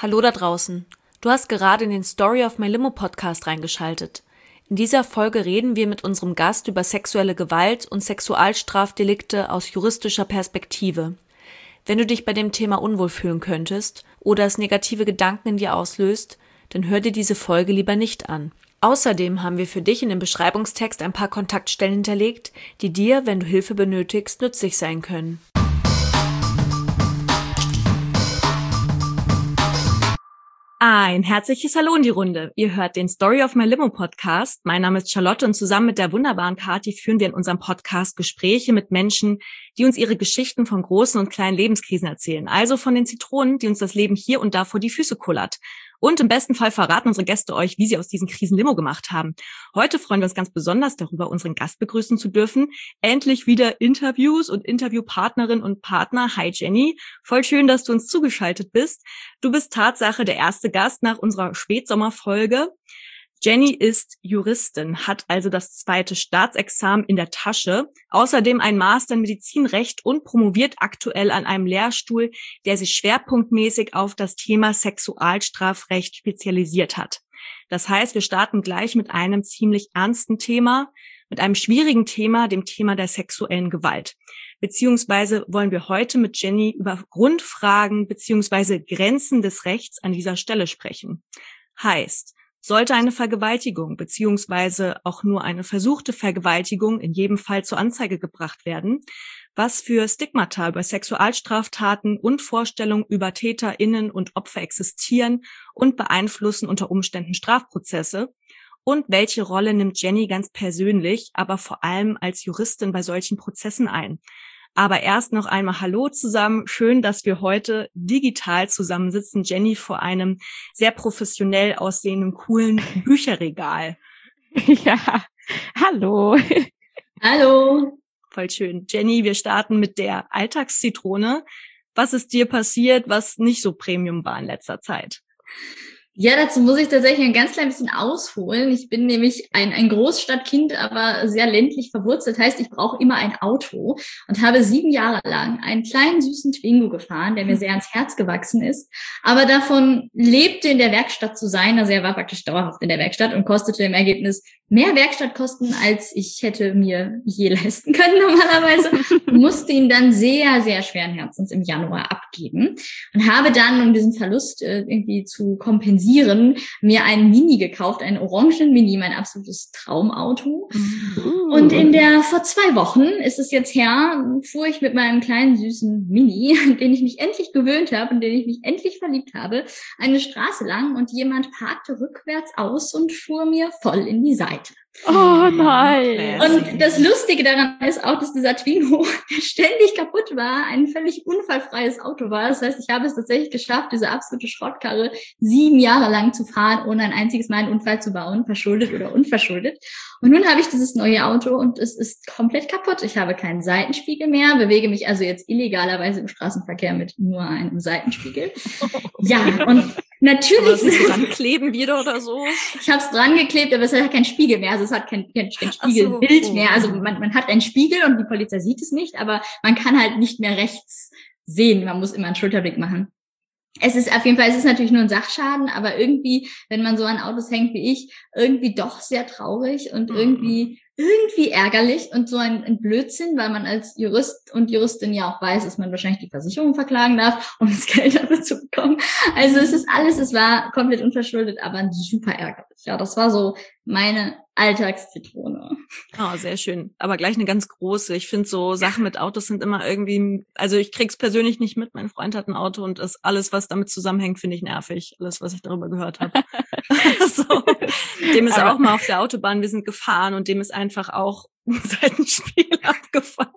Hallo da draußen. Du hast gerade in den Story of My Limo Podcast reingeschaltet. In dieser Folge reden wir mit unserem Gast über sexuelle Gewalt und Sexualstrafdelikte aus juristischer Perspektive. Wenn du dich bei dem Thema unwohl fühlen könntest oder es negative Gedanken in dir auslöst, dann hör dir diese Folge lieber nicht an. Außerdem haben wir für dich in dem Beschreibungstext ein paar Kontaktstellen hinterlegt, die dir, wenn du Hilfe benötigst, nützlich sein können. Ein herzliches Hallo in die Runde. Ihr hört den Story of My Limo Podcast. Mein Name ist Charlotte und zusammen mit der wunderbaren Kathi führen wir in unserem Podcast Gespräche mit Menschen, die uns ihre Geschichten von großen und kleinen Lebenskrisen erzählen. Also von den Zitronen, die uns das Leben hier und da vor die Füße kullert. Und im besten Fall verraten unsere Gäste euch, wie sie aus diesen Krisen Limo gemacht haben. Heute freuen wir uns ganz besonders darüber, unseren Gast begrüßen zu dürfen. Endlich wieder Interviews und Interviewpartnerin und Partner. Hi Jenny, voll schön, dass du uns zugeschaltet bist. Du bist Tatsache der erste Gast nach unserer Spätsommerfolge. Jenny ist Juristin, hat also das 2. Staatsexamen in der Tasche, außerdem ein Master in Medizinrecht und promoviert aktuell an einem Lehrstuhl, der sich schwerpunktmäßig auf das Thema Sexualstrafrecht spezialisiert hat. Das heißt, wir starten gleich mit einem ziemlich ernsten Thema, mit einem schwierigen Thema, dem Thema der sexuellen Gewalt. Beziehungsweise wollen wir heute mit Jenny über Grundfragen beziehungsweise Grenzen des Rechts an dieser Stelle sprechen. Heißt, sollte eine Vergewaltigung beziehungsweise auch nur eine versuchte Vergewaltigung in jedem Fall zur Anzeige gebracht werden? Was für Stigmata über Sexualstraftaten und Vorstellungen über TäterInnen und Opfer existieren und beeinflussen unter Umständen Strafprozesse? Und welche Rolle nimmt Jenny ganz persönlich, aber vor allem als Juristin bei solchen Prozessen ein? Aber erst noch einmal Hallo zusammen. Schön, dass wir heute digital zusammensitzen. Jenny vor einem sehr professionell aussehenden, coolen Bücherregal. Ja, hallo. Hallo. Voll schön. Jenny, wir starten mit der Alltagszitrone. Was ist dir passiert, was nicht so Premium war in letzter Zeit? Ja, dazu muss ich tatsächlich ein ganz klein bisschen ausholen. Ich bin nämlich ein Großstadtkind, aber sehr ländlich verwurzelt. Heißt, ich brauche immer ein Auto und habe 7 Jahre lang einen kleinen süßen Twingo gefahren, der mir sehr ans Herz gewachsen ist, aber davon lebte, in der Werkstatt zu sein. Also er war praktisch dauerhaft in der Werkstatt und kostete im Ergebnis mehr Werkstattkosten, als ich hätte mir je leisten können normalerweise. Musste ihn dann sehr, sehr schweren Herzens im Januar abgeben und habe dann, um diesen Verlust irgendwie zu kompensieren, mir einen Mini gekauft, einen orangenen Mini, mein absolutes Traumauto. Und vor 2 Wochen ist es jetzt her, fuhr ich mit meinem kleinen süßen Mini, an den ich mich endlich gewöhnt habe und den ich mich endlich verliebt habe, eine Straße lang und jemand parkte rückwärts aus und fuhr mir voll in die Seite. Oh nein. Und das Lustige daran ist auch, dass dieser Twingo, der ständig kaputt war, ein völlig unfallfreies Auto war. Das heißt, ich habe es tatsächlich geschafft, diese absolute Schrottkarre 7 Jahre lang zu fahren, ohne ein einziges Mal einen Unfall zu bauen, verschuldet oder unverschuldet. Und nun habe ich dieses neue Auto und es ist komplett kaputt. Ich habe keinen Seitenspiegel mehr, bewege mich also jetzt illegalerweise im Straßenverkehr mit nur einem Seitenspiegel. Ja, und natürlich. Ist es dran kleben wieder oder so? Ich habe es dran geklebt, aber es hat kein Spiegel mehr. Also es hat kein Spiegelbild mehr. Also man hat einen Spiegel und die Polizei sieht es nicht, aber man kann halt nicht mehr rechts sehen. Man muss immer einen Schulterblick machen. Es ist auf jeden Fall, es ist natürlich nur ein Sachschaden, aber irgendwie, wenn man so an Autos hängt wie ich, irgendwie doch sehr traurig und irgendwie ärgerlich und so ein Blödsinn, weil man als Jurist und Juristin ja auch weiß, dass man wahrscheinlich die Versicherung verklagen darf, um das Geld dafür zu bekommen. Also es war komplett unverschuldet, aber super ärgerlich. Ja, das war so meine Alltagszitrone. Oh, sehr schön. Aber gleich eine ganz große. Ich finde so Sachen mit Autos sind immer irgendwie, also ich krieg's persönlich nicht mit. Mein Freund hat ein Auto und alles, was damit zusammenhängt, finde ich nervig. Alles, was ich darüber gehört habe. So. Dem ist auch mal auf der Autobahn, wir sind gefahren und dem ist einfach auch ein Seitenspiegel abgefallen.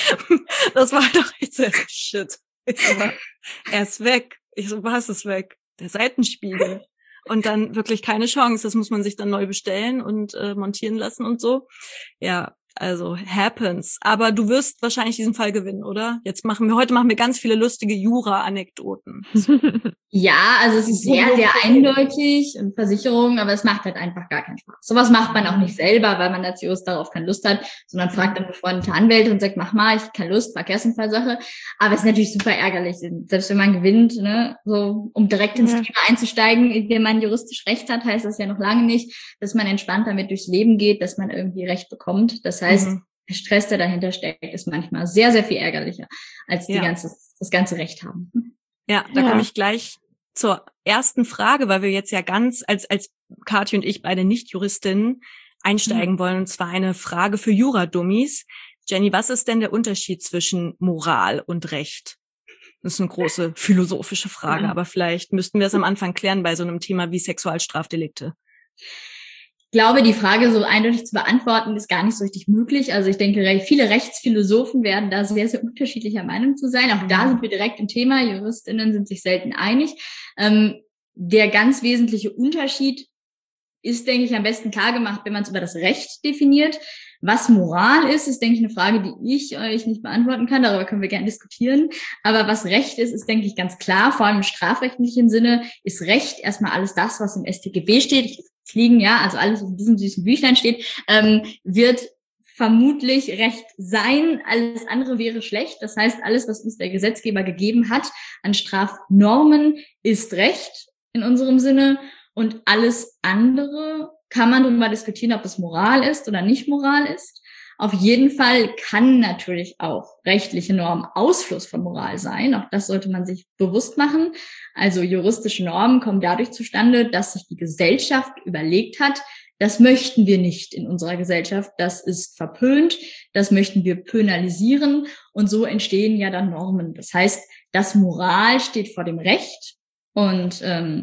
Das war doch echt so, shit. Ich so, er ist weg. Ich so, was ist weg? Der Seitenspiegel. Und dann wirklich keine Chance. Das muss man sich dann neu bestellen und montieren lassen und so. Ja, Also happens. Aber du wirst wahrscheinlich diesen Fall gewinnen, oder? Heute machen wir ganz viele lustige Jura-Anekdoten. Ja, also es ist sehr, sehr eindeutig und Versicherung, aber es macht halt einfach gar keinen Spaß. Sowas macht man auch nicht selber, weil man als Jurist darauf keine Lust hat, sondern fragt dann befreundete Anwälte und sagt, mach mal, ich habe keine Lust, Verkehrsunfallsache. Aber es ist natürlich super ärgerlich, selbst wenn man gewinnt, ne, so, um direkt ins Thema einzusteigen, in dem man juristisch Recht hat, heißt das ja noch lange nicht, dass man entspannt damit durchs Leben geht, dass man irgendwie Recht bekommt. Das heißt, der Stress, der dahinter steckt, ist manchmal sehr, sehr viel ärgerlicher, als das ganze Recht haben. Ja, da komme ich gleich zur ersten Frage, weil wir jetzt ja ganz als Kathi und ich beide Nicht-Juristinnen einsteigen wollen, und zwar eine Frage für Jura-Dummies. Jenny, was ist denn der Unterschied zwischen Moral und Recht? Das ist eine große philosophische Frage, aber vielleicht müssten wir es am Anfang klären bei so einem Thema wie Sexualstrafdelikte. Ich glaube, die Frage so eindeutig zu beantworten, ist gar nicht so richtig möglich. Also ich denke, viele Rechtsphilosophen werden da sehr, sehr unterschiedlicher Meinung zu sein. Auch da sind wir direkt im Thema. JuristInnen sind sich selten einig. Der ganz wesentliche Unterschied ist, denke ich, am besten klar gemacht, wenn man es über das Recht definiert. Was Moral ist, denke ich, eine Frage, die ich euch nicht beantworten kann. Darüber können wir gerne diskutieren. Aber was Recht ist, denke ich, ganz klar. Vor allem im strafrechtlichen Sinne ist Recht erstmal alles das, was im StGB steht. Fliegen, ja, also alles, was in diesem süßen Büchlein steht, wird vermutlich Recht sein. Alles andere wäre schlecht. Das heißt, alles, was uns der Gesetzgeber gegeben hat an Strafnormen, ist Recht in unserem Sinne. Und alles andere kann man darüber diskutieren, ob es Moral ist oder nicht Moral ist. Auf jeden Fall kann natürlich auch rechtliche Normen Ausfluss von Moral sein. Auch das sollte man sich bewusst machen. Also juristische Normen kommen dadurch zustande, dass sich die Gesellschaft überlegt hat, das möchten wir nicht in unserer Gesellschaft, das ist verpönt, das möchten wir penalisieren und so entstehen ja dann Normen. Das heißt, das Moral steht vor dem Recht und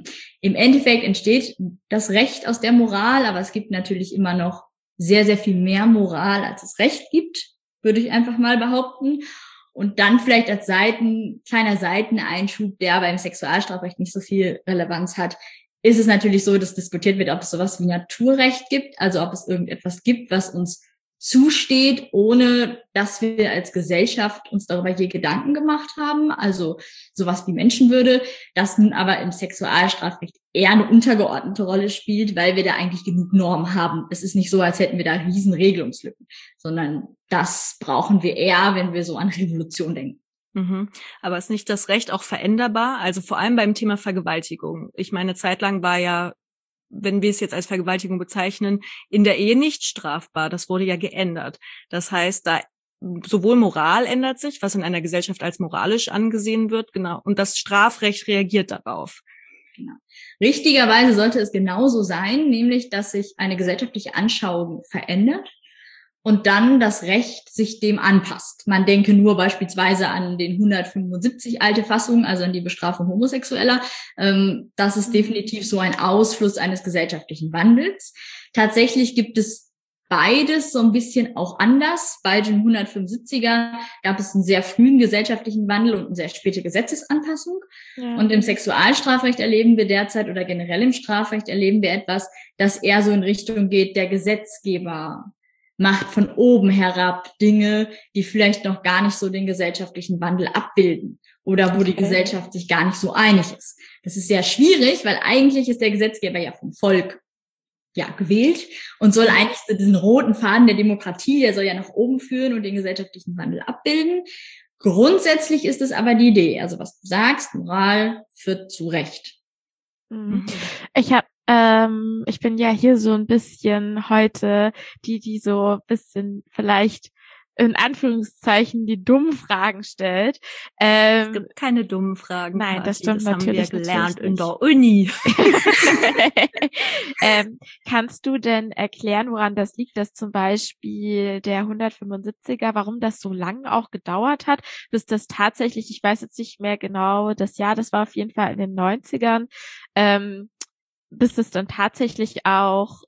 im Endeffekt entsteht das Recht aus der Moral, aber es gibt natürlich immer noch sehr, sehr viel mehr Moral, als es Recht gibt, würde ich einfach mal behaupten. Und dann vielleicht als kleiner Seiteneinschub, der beim Sexualstrafrecht nicht so viel Relevanz hat, ist es natürlich so, dass diskutiert wird, ob es sowas wie Naturrecht gibt, also ob es irgendetwas gibt, was uns zusteht, ohne dass wir als Gesellschaft uns darüber je Gedanken gemacht haben, also sowas wie Menschenwürde, das nun aber im Sexualstrafrecht eher eine untergeordnete Rolle spielt, weil wir da eigentlich genug Normen haben. Es ist nicht so, als hätten wir da riesen Regelungslücken, sondern das brauchen wir eher, wenn wir so an Revolution denken. Aber ist nicht das Recht auch veränderbar? Also vor allem beim Thema Vergewaltigung. Ich meine, zeitlang war ja, wenn wir es jetzt als Vergewaltigung bezeichnen, in der Ehe nicht strafbar. Das wurde ja geändert. Das heißt, da sowohl Moral ändert sich, was in einer Gesellschaft als moralisch angesehen wird, genau, und das Strafrecht reagiert darauf. Genau. Richtigerweise sollte es genauso sein, nämlich, dass sich eine gesellschaftliche Anschauung verändert und dann das Recht sich dem anpasst. Man denke nur beispielsweise an den 175 alte Fassung, also an die Bestrafung Homosexueller. Das ist definitiv so ein Ausfluss eines gesellschaftlichen Wandels. Tatsächlich gibt es beides so ein bisschen auch anders. Bei den 175er gab es einen sehr frühen gesellschaftlichen Wandel und eine sehr späte Gesetzesanpassung. Ja. Und im Sexualstrafrecht erleben wir derzeit oder generell im Strafrecht erleben wir etwas, das eher so in Richtung geht, der Gesetzgeber macht von oben herab Dinge, die vielleicht noch gar nicht so den gesellschaftlichen Wandel abbilden oder wo die Gesellschaft sich gar nicht so einig ist. Das ist sehr schwierig, weil eigentlich ist der Gesetzgeber ja vom Volk gewählt und soll eigentlich so diesen roten Faden der Demokratie, der soll ja nach oben führen und den gesellschaftlichen Wandel abbilden. Grundsätzlich ist es aber die Idee, also was du sagst, Moral führt zu Recht. Ich bin ja hier so ein bisschen heute die so ein bisschen vielleicht in Anführungszeichen die dummen Fragen stellt. Es gibt keine dummen Fragen. Nein, Kathi. das stimmt Das natürlich. haben wir gelernt in der Uni. Kannst du denn erklären, woran das liegt, dass zum Beispiel der 175er, warum das so lange auch gedauert hat, bis das tatsächlich, ich weiß jetzt nicht mehr genau das Jahr, das war auf jeden Fall in den 90ern, bis es dann tatsächlich auch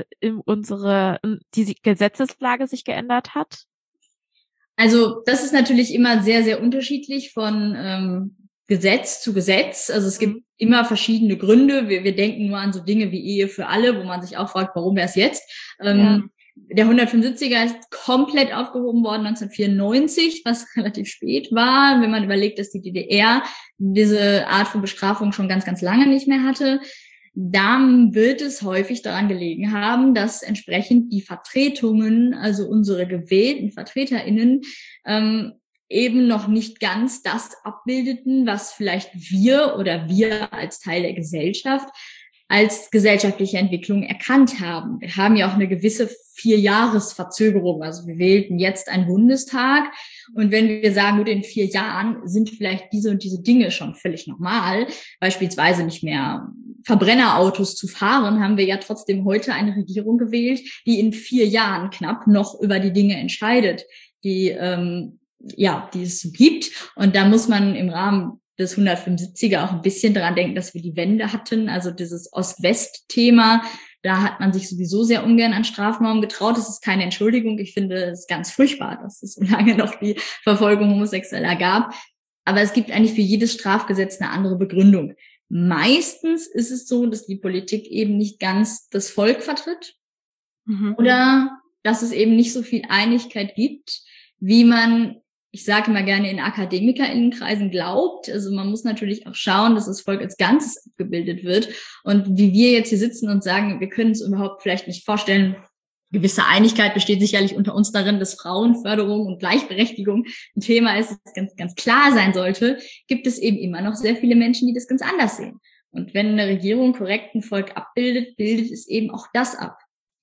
die Gesetzeslage sich geändert hat? Also das ist natürlich immer sehr, sehr unterschiedlich von Gesetz zu Gesetz. Also es gibt immer verschiedene Gründe. Wir denken nur an so Dinge wie Ehe für alle, wo man sich auch fragt, warum erst jetzt? Der 175er ist komplett aufgehoben worden 1994, was relativ spät war, wenn man überlegt, dass die DDR diese Art von Bestrafung schon ganz, ganz lange nicht mehr hatte. Dann wird es häufig daran gelegen haben, dass entsprechend die Vertretungen, also unsere gewählten VertreterInnen, eben noch nicht ganz das abbildeten, was vielleicht wir als Teil der Gesellschaft als gesellschaftliche Entwicklung erkannt haben. Wir haben ja auch eine gewisse 4-Jahres-Verzögerung. Also wir wählten jetzt einen Bundestag. Und wenn wir sagen, gut, in 4 Jahren sind vielleicht diese und diese Dinge schon völlig normal, beispielsweise nicht mehr Verbrennerautos zu fahren, haben wir ja trotzdem heute eine Regierung gewählt, die in 4 Jahren knapp noch über die Dinge entscheidet, die es so gibt. Und da muss man im Rahmen des 175er auch ein bisschen daran denken, dass wir die Wende hatten, also dieses Ost-West-Thema. Da hat man sich sowieso sehr ungern an Strafnormen getraut. Das ist keine Entschuldigung. Ich finde es ganz furchtbar, dass es so lange noch die Verfolgung Homosexueller gab. Aber es gibt eigentlich für jedes Strafgesetz eine andere Begründung. Meistens ist es so, dass die Politik eben nicht ganz das Volk vertritt oder dass es eben nicht so viel Einigkeit gibt, wie man, ich sage immer gerne, in AkademikerInnenkreisen glaubt. Also man muss natürlich auch schauen, dass das Volk als Ganzes abgebildet wird. Und wie wir jetzt hier sitzen und sagen, wir können es überhaupt vielleicht nicht vorstellen, gewisse Einigkeit besteht sicherlich unter uns darin, dass Frauenförderung und Gleichberechtigung ein Thema ist, das ganz, ganz klar sein sollte, gibt es eben immer noch sehr viele Menschen, die das ganz anders sehen. Und wenn eine Regierung korrekt ein Volk abbildet, bildet es eben auch das ab.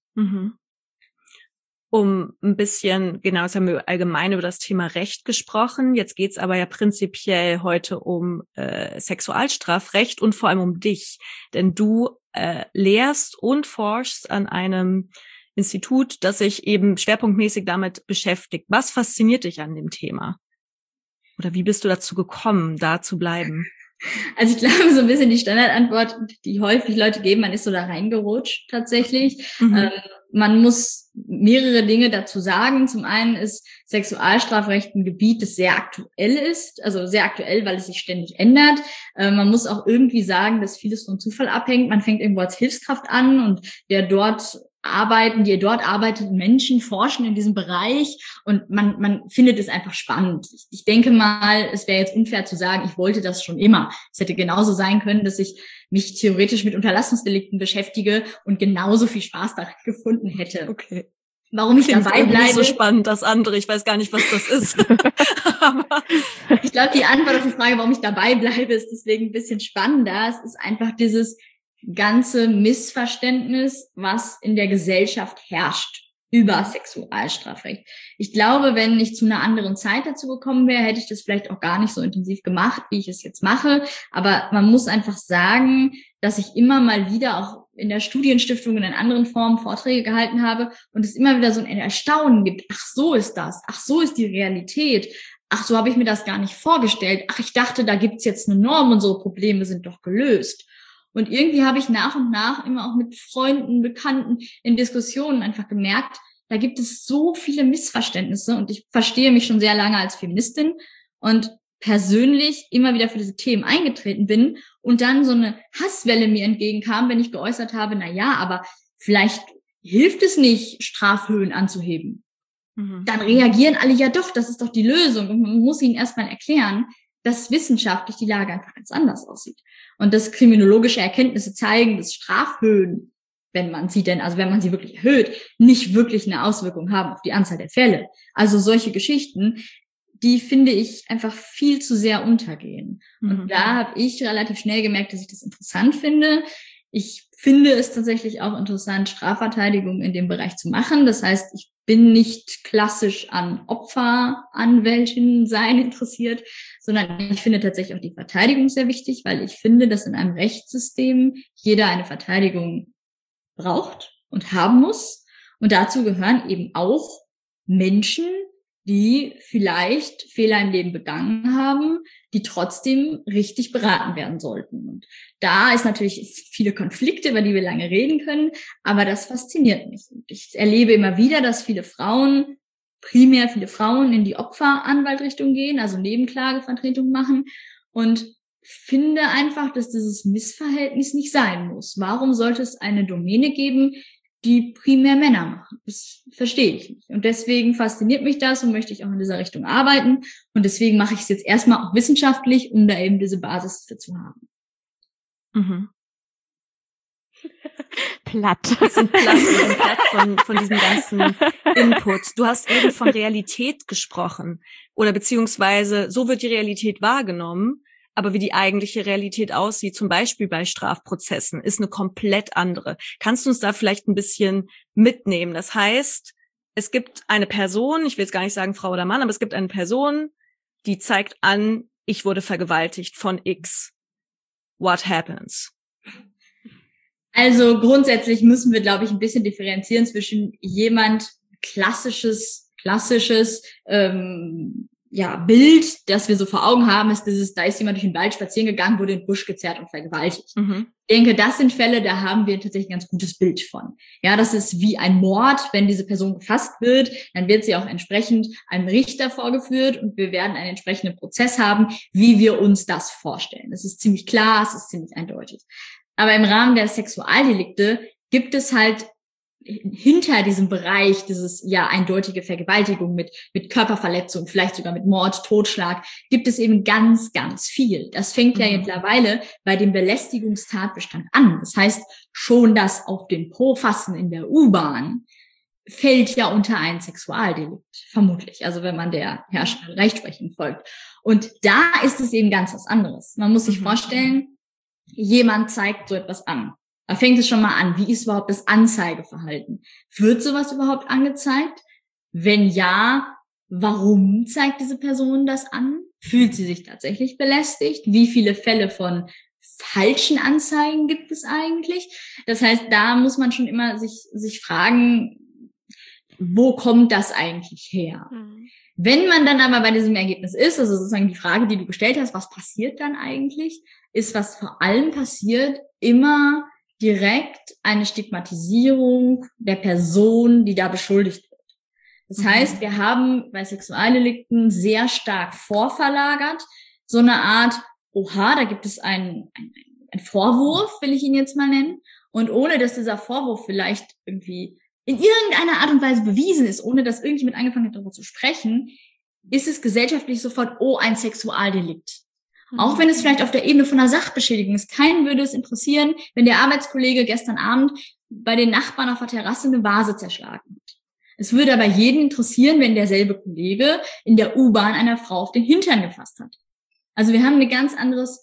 Um ein bisschen, genau, jetzt haben wir allgemein über das Thema Recht gesprochen. Jetzt geht's aber ja prinzipiell heute um Sexualstrafrecht und vor allem um dich. Denn du lehrst und forschst an einem Institut, das sich eben schwerpunktmäßig damit beschäftigt. Was fasziniert dich an dem Thema? Oder wie bist du dazu gekommen, da zu bleiben? Also ich glaube, so ein bisschen die Standardantwort, die häufig Leute geben, man ist so da reingerutscht tatsächlich. Man muss mehrere Dinge dazu sagen. Zum einen ist Sexualstrafrecht ein Gebiet, das sehr aktuell ist, also sehr aktuell, weil es sich ständig ändert. Man muss auch irgendwie sagen, dass vieles vom Zufall abhängt. Man fängt irgendwo als Hilfskraft an und die dort arbeitenden Menschen forschen in diesem Bereich und man findet es einfach spannend. Ich denke mal, es wäre jetzt unfair zu sagen, ich wollte das schon immer. Es hätte genauso sein können, dass ich mich theoretisch mit Unterlassungsdelikten beschäftige und genauso viel Spaß daran gefunden hätte. Okay. Warum ich dabei bleibe? Nicht so spannend, das andere. Ich weiß gar nicht, was das ist. Aber ich glaube, die Antwort auf die Frage, warum ich dabei bleibe, ist deswegen ein bisschen spannender. Es ist einfach dieses ganze Missverständnis, was in der Gesellschaft herrscht über Sexualstrafrecht. Ich glaube, wenn ich zu einer anderen Zeit dazu gekommen wäre, hätte ich das vielleicht auch gar nicht so intensiv gemacht, wie ich es jetzt mache. Aber man muss einfach sagen, dass ich immer mal wieder auch in der Studienstiftung und in anderen Formen Vorträge gehalten habe und es immer wieder so ein Erstaunen gibt. Ach, so ist das. Ach, so ist die Realität. Ach, so habe ich mir das gar nicht vorgestellt. Ach, ich dachte, da gibt's jetzt eine Norm, unsere Probleme sind doch gelöst. Und irgendwie habe ich nach und nach immer auch mit Freunden, Bekannten in Diskussionen einfach gemerkt, da gibt es so viele Missverständnisse und ich verstehe mich schon sehr lange als Feministin und persönlich immer wieder für diese Themen eingetreten bin und dann so eine Hasswelle mir entgegenkam, wenn ich geäußert habe, na ja, aber vielleicht hilft es nicht, Strafhöhen anzuheben. Dann reagieren alle, ja doch, das ist doch die Lösung und man muss ihnen erstmal erklären, dass wissenschaftlich die Lage einfach ganz anders aussieht. Und dass kriminologische Erkenntnisse zeigen, dass Strafhöhen, wenn man sie wirklich erhöht, nicht wirklich eine Auswirkung haben auf die Anzahl der Fälle. Also solche Geschichten, die finde ich einfach viel zu sehr untergehen. Und da habe ich relativ schnell gemerkt, dass ich das interessant finde. Ich finde es tatsächlich auch interessant, Strafverteidigung in dem Bereich zu machen. Das heißt, ich bin nicht klassisch an Opferanwältinnen sein interessiert, sondern ich finde tatsächlich auch die Verteidigung sehr wichtig, weil ich finde, dass in einem Rechtssystem jeder eine Verteidigung braucht und haben muss. Und dazu gehören eben auch Menschen, die vielleicht Fehler im Leben begangen haben, die trotzdem richtig beraten werden sollten. Und da ist natürlich viele Konflikte, über die wir lange reden können, aber das fasziniert mich. Und ich erlebe immer wieder, dass primär viele Frauen in die Opferanwaltrichtung gehen, also Nebenklagevertretung machen und finde einfach, dass dieses Missverhältnis nicht sein muss. Warum sollte es eine Domäne geben, die primär Männer machen. Das verstehe ich nicht. Und deswegen fasziniert mich das und möchte ich auch in dieser Richtung arbeiten. Und deswegen mache ich es jetzt erstmal auch wissenschaftlich, um da eben diese Basis für zu haben. Mhm. Platt. Wir sind platt von diesem ganzen Input. Du hast eben von Realität gesprochen. Oder beziehungsweise, so wird die Realität wahrgenommen. Aber wie die eigentliche Realität aussieht, zum Beispiel bei Strafprozessen, ist eine komplett andere. Kannst du uns da vielleicht ein bisschen mitnehmen? Das heißt, es gibt eine Person, ich will jetzt gar nicht sagen Frau oder Mann, aber es gibt eine Person, die zeigt an, ich wurde vergewaltigt von X. What happens? Also grundsätzlich müssen wir, glaube ich, ein bisschen differenzieren zwischen jemand klassisches Bild, das wir so vor Augen haben, ist da ist jemand durch den Wald spazieren gegangen, wurde in den Busch gezerrt und vergewaltigt. Mhm. Ich denke, das sind Fälle, da haben wir tatsächlich ein ganz gutes Bild von. Ja, das ist wie ein Mord. Wenn diese Person gefasst wird, dann wird sie auch entsprechend einem Richter vorgeführt und wir werden einen entsprechenden Prozess haben, wie wir uns das vorstellen. Das ist ziemlich klar, es ist ziemlich eindeutig. Aber im Rahmen der Sexualdelikte gibt es halt hinter diesem Bereich dieses eindeutige Vergewaltigung mit Körperverletzung, vielleicht sogar mit Mord, Totschlag, gibt es eben ganz, ganz viel. Das fängt ja mittlerweile bei dem Belästigungstatbestand an. Das heißt, schon das auf den Po fassen in der U-Bahn fällt ja unter ein Sexualdelikt, vermutlich. Also wenn man der herrschenden Rechtsprechung folgt. Und da ist es eben ganz was anderes. Man muss sich vorstellen, jemand zeigt so etwas an. Da fängt es schon mal an. Wie ist überhaupt das Anzeigeverhalten? Wird sowas überhaupt angezeigt? Wenn ja, warum zeigt diese Person das an? Fühlt sie sich tatsächlich belästigt? Wie viele Fälle von falschen Anzeigen gibt es eigentlich? Das heißt, da muss man schon immer sich fragen, wo kommt das eigentlich her? Wenn man dann aber bei diesem Ergebnis ist, also sozusagen die Frage, die du gestellt hast, was passiert dann eigentlich, ist, was vor allem passiert, immer direkt eine Stigmatisierung der Person, die da beschuldigt wird. Das heißt, wir haben bei Sexualdelikten sehr stark vorverlagert, so eine Art, oha, da gibt es einen Vorwurf, will ich ihn jetzt mal nennen, und ohne dass dieser Vorwurf vielleicht irgendwie in irgendeiner Art und Weise bewiesen ist, ohne dass irgendjemand angefangen hat, darüber zu sprechen, ist es gesellschaftlich sofort, ein Sexualdelikt. Auch wenn es vielleicht auf der Ebene von einer Sachbeschädigung ist. Keinen würde es interessieren, wenn der Arbeitskollege gestern Abend bei den Nachbarn auf der Terrasse eine Vase zerschlagen hat. Es würde aber jeden interessieren, wenn derselbe Kollege in der U-Bahn einer Frau auf den Hintern gefasst hat. Also wir haben ein ganz anderes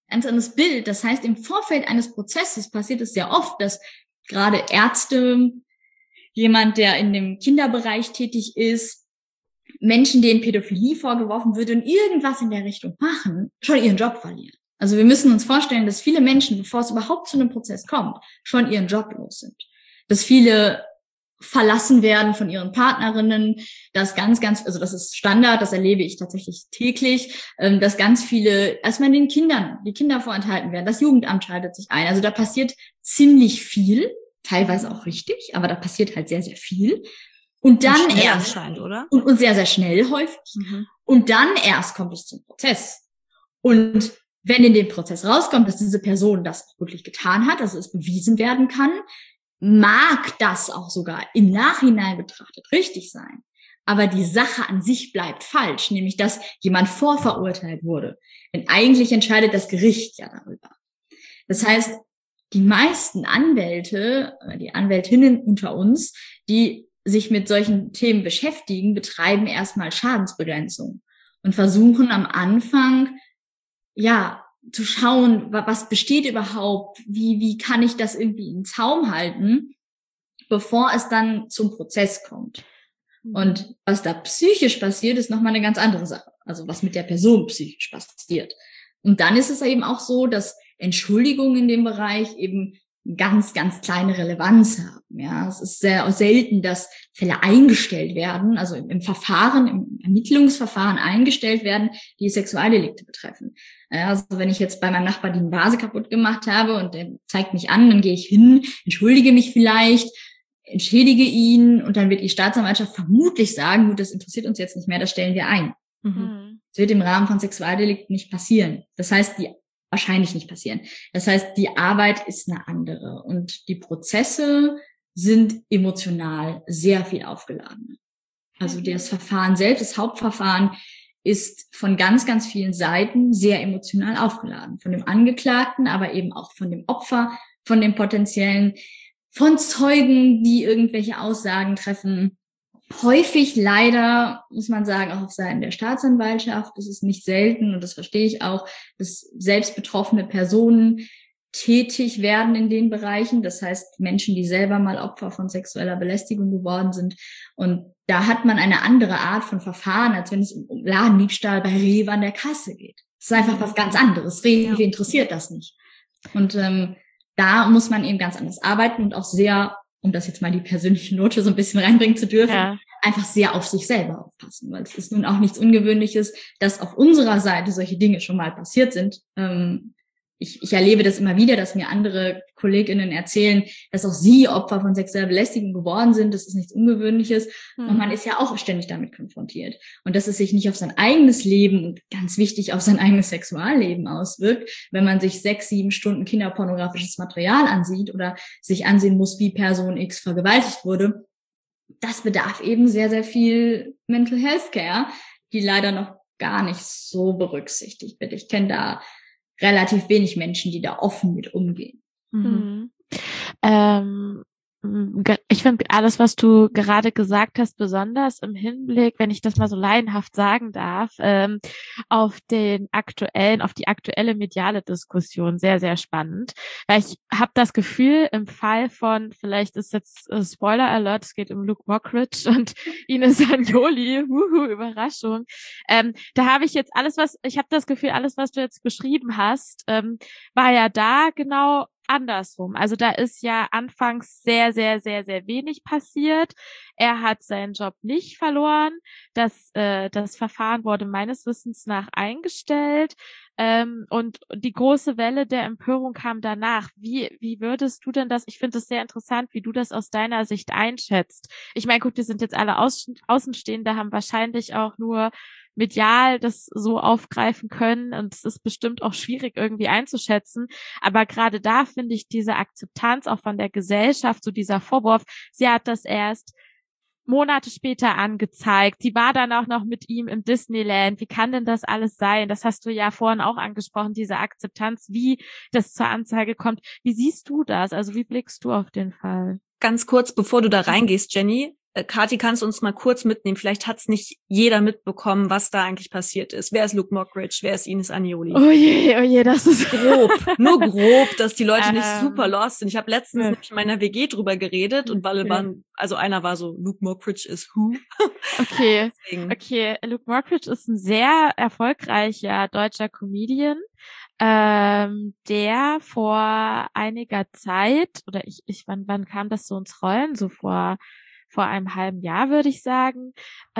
Bild. Das heißt, im Vorfeld eines Prozesses passiert es sehr oft, dass gerade Ärzte, jemand, der in dem Kinderbereich tätig ist, Menschen, denen Pädophilie vorgeworfen wird und irgendwas in der Richtung machen, schon ihren Job verlieren. Also wir müssen uns vorstellen, dass viele Menschen, bevor es überhaupt zu einem Prozess kommt, schon ihren Job los sind. Dass viele verlassen werden von ihren Partnerinnen, dass also das ist Standard, das erlebe ich tatsächlich täglich, dass ganz viele erstmal die Kinder vorenthalten werden, das Jugendamt schaltet sich ein. Also da passiert ziemlich viel, teilweise auch richtig, aber da passiert halt sehr, sehr viel. Und dann erst, oder? Und sehr, sehr schnell häufig. Und dann erst kommt es zum Prozess. Und wenn in dem Prozess rauskommt, dass diese Person das auch wirklich getan hat, also es bewiesen werden kann, mag das auch sogar im Nachhinein betrachtet richtig sein. Aber die Sache an sich bleibt falsch, nämlich dass jemand vorverurteilt wurde. Denn eigentlich entscheidet das Gericht ja darüber. Das heißt, die meisten Anwälte, die Anwältinnen unter uns, die sich mit solchen Themen beschäftigen, betreiben erstmal Schadensbegrenzung und versuchen am Anfang, zu schauen, was besteht überhaupt, wie kann ich das irgendwie in Zaum halten, bevor es dann zum Prozess kommt. Und was da psychisch passiert, ist nochmal eine ganz andere Sache. Also was mit der Person psychisch passiert. Und dann ist es eben auch so, dass Entschuldigungen in dem Bereich eben ganz, ganz kleine Relevanz haben. Ja, es ist sehr selten, dass Fälle eingestellt werden, also im Verfahren, im Ermittlungsverfahren eingestellt werden, die Sexualdelikte betreffen. Also wenn ich jetzt bei meinem Nachbar die Vase kaputt gemacht habe und der zeigt mich an, dann gehe ich hin, entschuldige mich vielleicht, entschädige ihn und dann wird die Staatsanwaltschaft vermutlich sagen, gut, das interessiert uns jetzt nicht mehr, das stellen wir ein. Das wird im Rahmen von Sexualdelikten nicht passieren. Das heißt, wahrscheinlich nicht passieren. Das heißt, die Arbeit ist eine andere und die Prozesse sind emotional sehr viel aufgeladen. Also das Verfahren selbst, das Hauptverfahren, ist von ganz, ganz vielen Seiten sehr emotional aufgeladen. Von dem Angeklagten, aber eben auch von dem Opfer, von dem potenziellen, von Zeugen, die irgendwelche Aussagen treffen. Häufig leider, muss man sagen, auch auf Seiten der Staatsanwaltschaft. Das ist nicht selten und das verstehe ich auch, dass selbst betroffene Personen tätig werden in den Bereichen. Das heißt, Menschen, die selber mal Opfer von sexueller Belästigung geworden sind. Und da hat man eine andere Art von Verfahren, als wenn es um Ladendiebstahl bei Rewe an der Kasse geht. Das ist einfach was ganz anderes. Rewe interessiert das nicht. Und da muss man eben ganz anders arbeiten und auch sehr, um das jetzt mal die persönliche Note so ein bisschen reinbringen zu dürfen, einfach sehr auf sich selber aufpassen. Weil es ist nun auch nichts Ungewöhnliches, dass auf unserer Seite solche Dinge schon mal passiert sind. Ich erlebe das immer wieder, dass mir andere KollegInnen erzählen, dass auch sie Opfer von sexueller Belästigung geworden sind. Das ist nichts Ungewöhnliches. Und man ist ja auch ständig damit konfrontiert. Und dass es sich nicht auf sein eigenes Leben und ganz wichtig auf sein eigenes Sexualleben auswirkt, wenn man sich 6, 7 Stunden kinderpornografisches Material ansieht oder sich ansehen muss, wie Person X vergewaltigt wurde. Das bedarf eben sehr, sehr viel Mental Health Care, die leider noch gar nicht so berücksichtigt wird. Ich kenne da relativ wenig Menschen, die da offen mit umgehen. Mhm. Ich finde alles, was du gerade gesagt hast, besonders im Hinblick, wenn ich das mal so laienhaft sagen darf, auf die aktuelle mediale Diskussion sehr, sehr spannend. Weil ich habe das Gefühl, im Fall von, vielleicht ist jetzt Spoiler Alert, es geht um Luke Mockridge und Ines Agnoli, Überraschung. Da habe ich jetzt ich habe das Gefühl, alles, was du jetzt beschrieben hast, war ja da genau andersrum. Also da ist ja anfangs sehr, sehr, sehr, sehr wenig passiert. Er hat seinen Job nicht verloren. Das Verfahren wurde meines Wissens nach eingestellt. Und die große Welle der Empörung kam danach. Wie würdest du denn das? Ich finde es sehr interessant, wie du das aus deiner Sicht einschätzt. Ich meine, gut, wir sind jetzt alle Außenstehende, haben wahrscheinlich auch nur medial das so aufgreifen können und es ist bestimmt auch schwierig irgendwie einzuschätzen, aber gerade da finde ich diese Akzeptanz auch von der Gesellschaft, so dieser Vorwurf, sie hat das erst Monate später angezeigt, sie war dann auch noch mit ihm im Disneyland, wie kann denn das alles sein? Das hast du ja vorhin auch angesprochen, diese Akzeptanz, wie das zur Anzeige kommt. Wie siehst du das? Also wie blickst du auf den Fall? Ganz kurz, bevor du da reingehst, Jenny, Kathi, kannst du uns mal kurz mitnehmen? Vielleicht hat's nicht jeder mitbekommen, was da eigentlich passiert ist. Wer ist Luke Mockridge? Wer ist Ines Agnoli? Oh je, das ist grob. Nur grob, dass die Leute nicht super lost sind. Ich habe letztens mit meiner WG drüber geredet und weil einer war so, Luke Mockridge ist who? Okay. Luke Mockridge ist ein sehr erfolgreicher deutscher Comedian, der vor einiger Zeit, oder wann kam das so ins Rollen? So vor einem halben Jahr, würde ich sagen,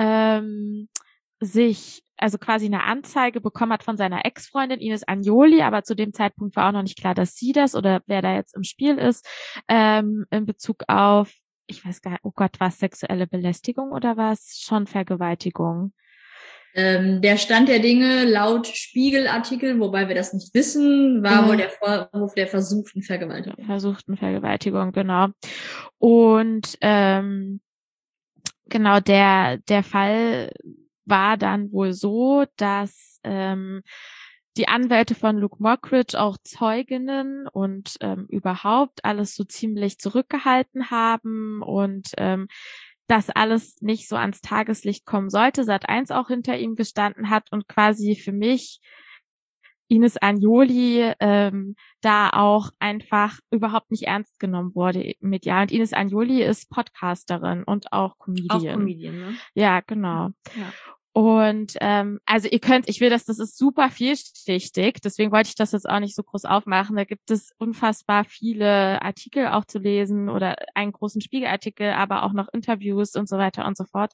also quasi eine Anzeige bekommen hat von seiner Ex-Freundin Ines Agnoli, aber zu dem Zeitpunkt war auch noch nicht klar, dass sie das oder wer da jetzt im Spiel ist, in Bezug auf, ich weiß gar nicht, oh Gott, war es sexuelle Belästigung oder war es schon Vergewaltigung? Der Stand der Dinge laut Spiegelartikel, wobei wir das nicht wissen, war wohl der Vorwurf der versuchten Vergewaltigung. Genau. Und genau, der Fall war dann wohl so, dass die Anwälte von Luke Mockridge auch Zeuginnen und überhaupt alles so ziemlich zurückgehalten haben und das alles nicht so ans Tageslicht kommen sollte, Sat.1 auch hinter ihm gestanden hat und quasi für mich Ines Agnoli da auch einfach überhaupt nicht ernst genommen wurde medial. Und Ines Agnoli ist Podcasterin und auch Comedian. Auch Comedian, ne? Ja, genau. Ja. Und also das ist super vielschichtig, deswegen wollte ich das jetzt auch nicht so groß aufmachen. Da gibt es unfassbar viele Artikel auch zu lesen oder einen großen Spiegelartikel, aber auch noch Interviews und so weiter und so fort.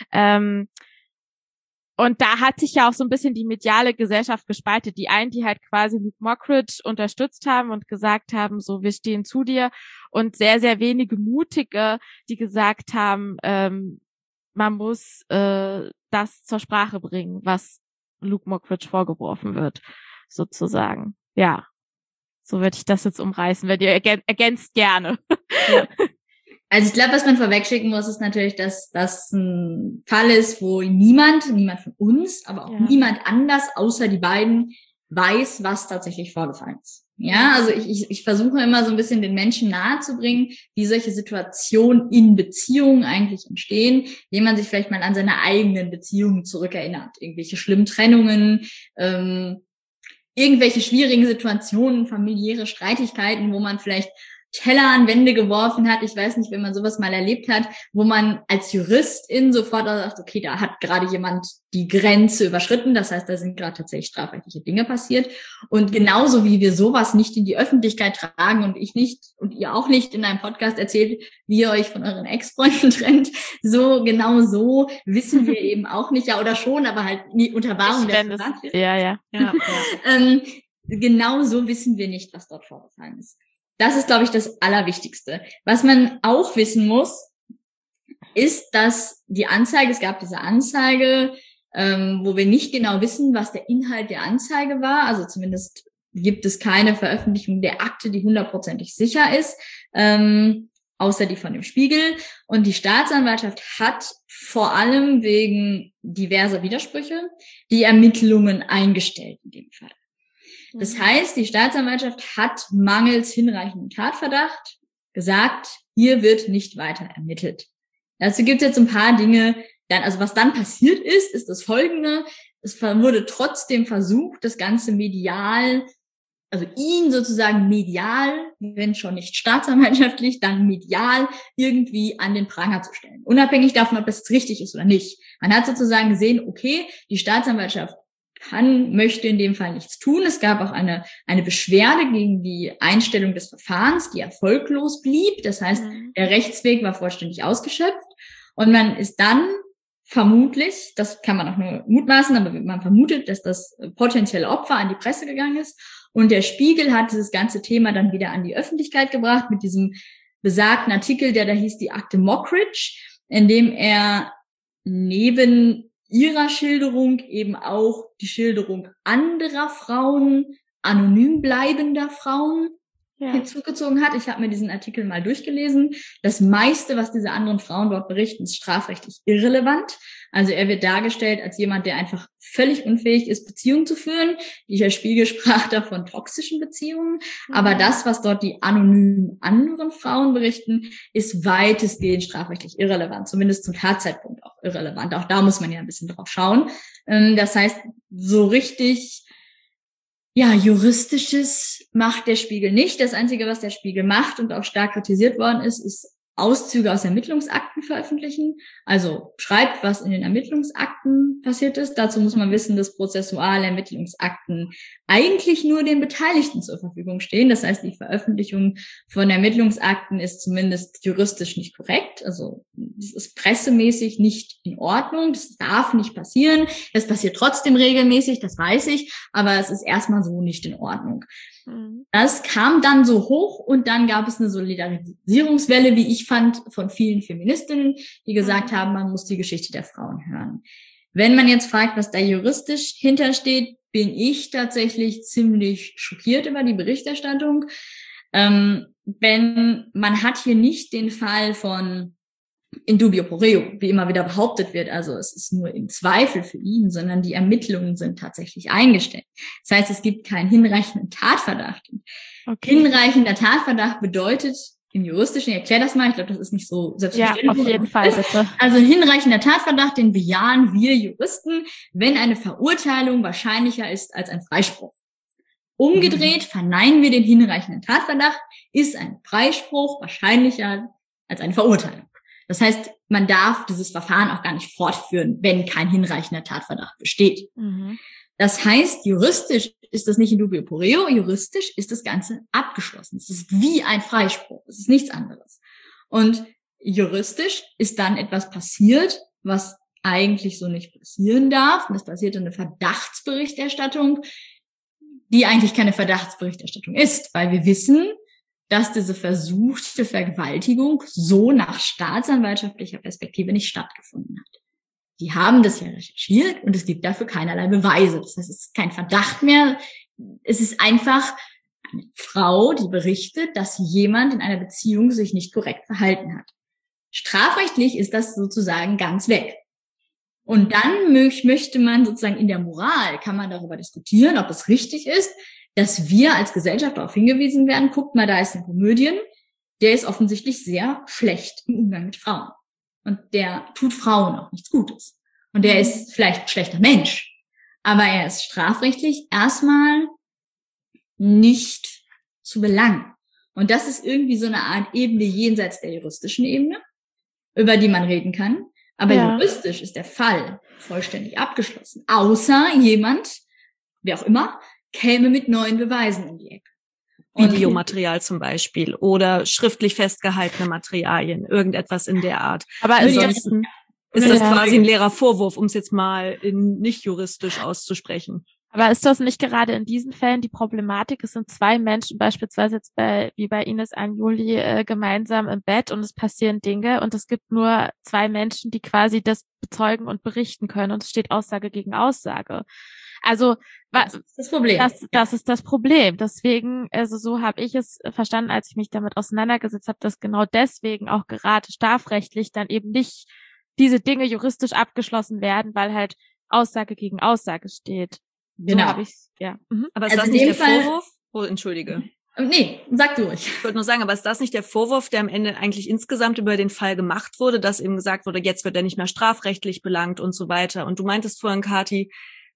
Und da hat sich ja auch so ein bisschen die mediale Gesellschaft gespalten. Die einen, die halt quasi Luke Mockridge unterstützt haben und gesagt haben, so, wir stehen zu dir. Und sehr, sehr wenige Mutige, die gesagt haben, man muss das zur Sprache bringen, was Luke Mockridge vorgeworfen wird, sozusagen. Ja, so würde ich das jetzt umreißen, wenn ihr ergänzt gerne. Ja. Also ich glaube, was man vorwegschicken muss, ist natürlich, dass das ein Fall ist, wo niemand von uns, aber auch niemand anders außer die beiden weiß, was tatsächlich vorgefallen ist. Ja, also ich versuche immer so ein bisschen den Menschen nahezubringen, wie solche Situationen in Beziehungen eigentlich entstehen, indem man sich vielleicht mal an seine eigenen Beziehungen zurückerinnert. Irgendwelche schlimmen Trennungen, irgendwelche schwierigen Situationen, familiäre Streitigkeiten, wo man vielleicht Teller an Wände geworfen hat. Ich weiß nicht, wenn man sowas mal erlebt hat, wo man als Juristin sofort sagt, okay, da hat gerade jemand die Grenze überschritten. Das heißt, da sind gerade tatsächlich strafrechtliche Dinge passiert. Und genauso wie wir sowas nicht in die Öffentlichkeit tragen und ich nicht und ihr auch nicht in einem Podcast erzählt, wie ihr euch von euren Ex-Freunden trennt, genau so wissen wir eben auch nicht, ja oder schon, aber halt nie unter Wahrung der Privatsphäre. Ja. Genau so wissen wir nicht, was dort vorgefallen ist. Das ist, glaube ich, das Allerwichtigste. Was man auch wissen muss, ist, dass es gab diese Anzeige, wo wir nicht genau wissen, was der Inhalt der Anzeige war. Also zumindest gibt es keine Veröffentlichung der Akte, die 100% sicher ist, außer die von dem Spiegel. Und die Staatsanwaltschaft hat vor allem wegen diverser Widersprüche die Ermittlungen eingestellt in dem Fall. Das heißt, die Staatsanwaltschaft hat mangels hinreichendem Tatverdacht gesagt, hier wird nicht weiter ermittelt. Dazu gibt es jetzt ein paar Dinge. Also was dann passiert ist das Folgende. Es wurde trotzdem versucht, das Ganze medial, also ihn sozusagen medial, wenn schon nicht staatsanwaltschaftlich, dann medial irgendwie an den Pranger zu stellen. Unabhängig davon, ob das jetzt richtig ist oder nicht. Man hat sozusagen gesehen, okay, die Staatsanwaltschaft möchte in dem Fall nichts tun. Es gab auch eine Beschwerde gegen die Einstellung des Verfahrens, die erfolglos blieb. Das heißt, der Rechtsweg war vollständig ausgeschöpft. Und man ist dann vermutlich, das kann man auch nur mutmaßen, aber man vermutet, dass das potenzielle Opfer an die Presse gegangen ist. Und der Spiegel hat dieses ganze Thema dann wieder an die Öffentlichkeit gebracht mit diesem besagten Artikel, der da hieß die Akte Mockridge, in dem er neben ihrer Schilderung eben auch die Schilderung anderer Frauen, anonym bleibender Frauen hinzugezogen hat. Ich habe mir diesen Artikel mal durchgelesen. Das meiste, was diese anderen Frauen dort berichten, ist strafrechtlich irrelevant. Also er wird dargestellt als jemand, der einfach völlig unfähig ist, Beziehungen zu führen. Der Spiegel sprach da von toxischen Beziehungen. Aber das, was dort die anonym anderen Frauen berichten, ist weitestgehend strafrechtlich irrelevant. Zumindest zum Tatzeitpunkt auch irrelevant. Auch da muss man ja ein bisschen drauf schauen. Das heißt, so richtig Juristisches macht der Spiegel nicht. Das Einzige, was der Spiegel macht und auch stark kritisiert worden ist Auszüge aus Ermittlungsakten veröffentlichen. Also schreibt, was in den Ermittlungsakten passiert ist. Dazu muss man wissen, dass prozessuale Ermittlungsakten eigentlich nur den Beteiligten zur Verfügung stehen. Das heißt, die Veröffentlichung von Ermittlungsakten ist zumindest juristisch nicht korrekt. Also das ist pressemäßig nicht in Ordnung. Das darf nicht passieren. Es passiert trotzdem regelmäßig, das weiß ich, aber es ist erstmal so nicht in Ordnung. Das kam dann so hoch und dann gab es eine Solidarisierungswelle, wie ich fand, von vielen Feministinnen, die gesagt haben, man muss die Geschichte der Frauen hören. Wenn man jetzt fragt, was da juristisch hintersteht, bin ich tatsächlich ziemlich schockiert über die Berichterstattung. Wenn man hat hier nicht den Fall von in dubio pro reo, wie immer wieder behauptet wird, also es ist nur im Zweifel für ihn, sondern die Ermittlungen sind tatsächlich eingestellt. Das heißt, es gibt keinen hinreichenden Tatverdacht. Okay. Hinreichender Tatverdacht bedeutet im Juristischen, ich erkläre das mal, ich glaube, das ist nicht so selbstverständlich. Ja, auf jeden Fall, bitte. Also hinreichender Tatverdacht, den bejahen wir Juristen, wenn eine Verurteilung wahrscheinlicher ist als ein Freispruch. Umgedreht verneinen wir den hinreichenden Tatverdacht, ist ein Freispruch wahrscheinlicher als eine Verurteilung. Das heißt, man darf dieses Verfahren auch gar nicht fortführen, wenn kein hinreichender Tatverdacht besteht. Das heißt, juristisch ist das nicht in dubio pro reo, juristisch ist das Ganze abgeschlossen. Es ist wie ein Freispruch, es ist nichts anderes. Und juristisch ist dann etwas passiert, was eigentlich so nicht passieren darf. Und es passiert eine Verdachtsberichterstattung, die eigentlich keine Verdachtsberichterstattung ist, weil wir wissen, dass diese versuchte Vergewaltigung so nach staatsanwaltschaftlicher Perspektive nicht stattgefunden hat. Die haben das ja recherchiert und es gibt dafür keinerlei Beweise. Das heißt, es ist kein Verdacht mehr. Es ist einfach eine Frau, die berichtet, dass jemand in einer Beziehung sich nicht korrekt verhalten hat. Strafrechtlich ist das sozusagen ganz weg. Und dann möchte man sozusagen in der Moral, kann man darüber diskutieren, ob es richtig ist, dass wir als Gesellschaft darauf hingewiesen werden, guckt mal, da ist ein Komödien, der ist offensichtlich sehr schlecht im Umgang mit Frauen. Und der tut Frauen auch nichts Gutes. Und der ist vielleicht ein schlechter Mensch, aber er ist strafrechtlich erstmal nicht zu belangen. Und das ist irgendwie so eine Art Ebene jenseits der juristischen Ebene, über die man reden kann. Aber juristisch ist der Fall vollständig abgeschlossen. Außer jemand, wer auch immer, käme mit neuen Beweisen um die Ecke. Videomaterial zum Beispiel oder schriftlich festgehaltene Materialien, irgendetwas in der Art. Aber ansonsten ist das quasi ein leerer Vorwurf, um es jetzt mal nicht juristisch auszusprechen. Aber ist das nicht gerade in diesen Fällen die Problematik? Es sind zwei Menschen, beispielsweise jetzt wie bei Ines Agnoli, gemeinsam im Bett und es passieren Dinge und es gibt nur zwei Menschen, die quasi das bezeugen und berichten können und es steht Aussage gegen Aussage. Also das ist das Problem. Das ist das Problem. Deswegen, also so habe ich es verstanden, als ich mich damit auseinandergesetzt habe, dass genau deswegen auch gerade strafrechtlich dann eben nicht diese Dinge juristisch abgeschlossen werden, weil halt Aussage gegen Aussage steht. Genau. So habe ich's, ja. Aber ist das nicht der Vorwurf? Oh, entschuldige. Nee, sag du ruhig. Ich wollte nur sagen, aber ist das nicht der Vorwurf, der am Ende eigentlich insgesamt über den Fall gemacht wurde, dass eben gesagt wurde, jetzt wird er nicht mehr strafrechtlich belangt und so weiter. Und du meintest vorhin, Kathi,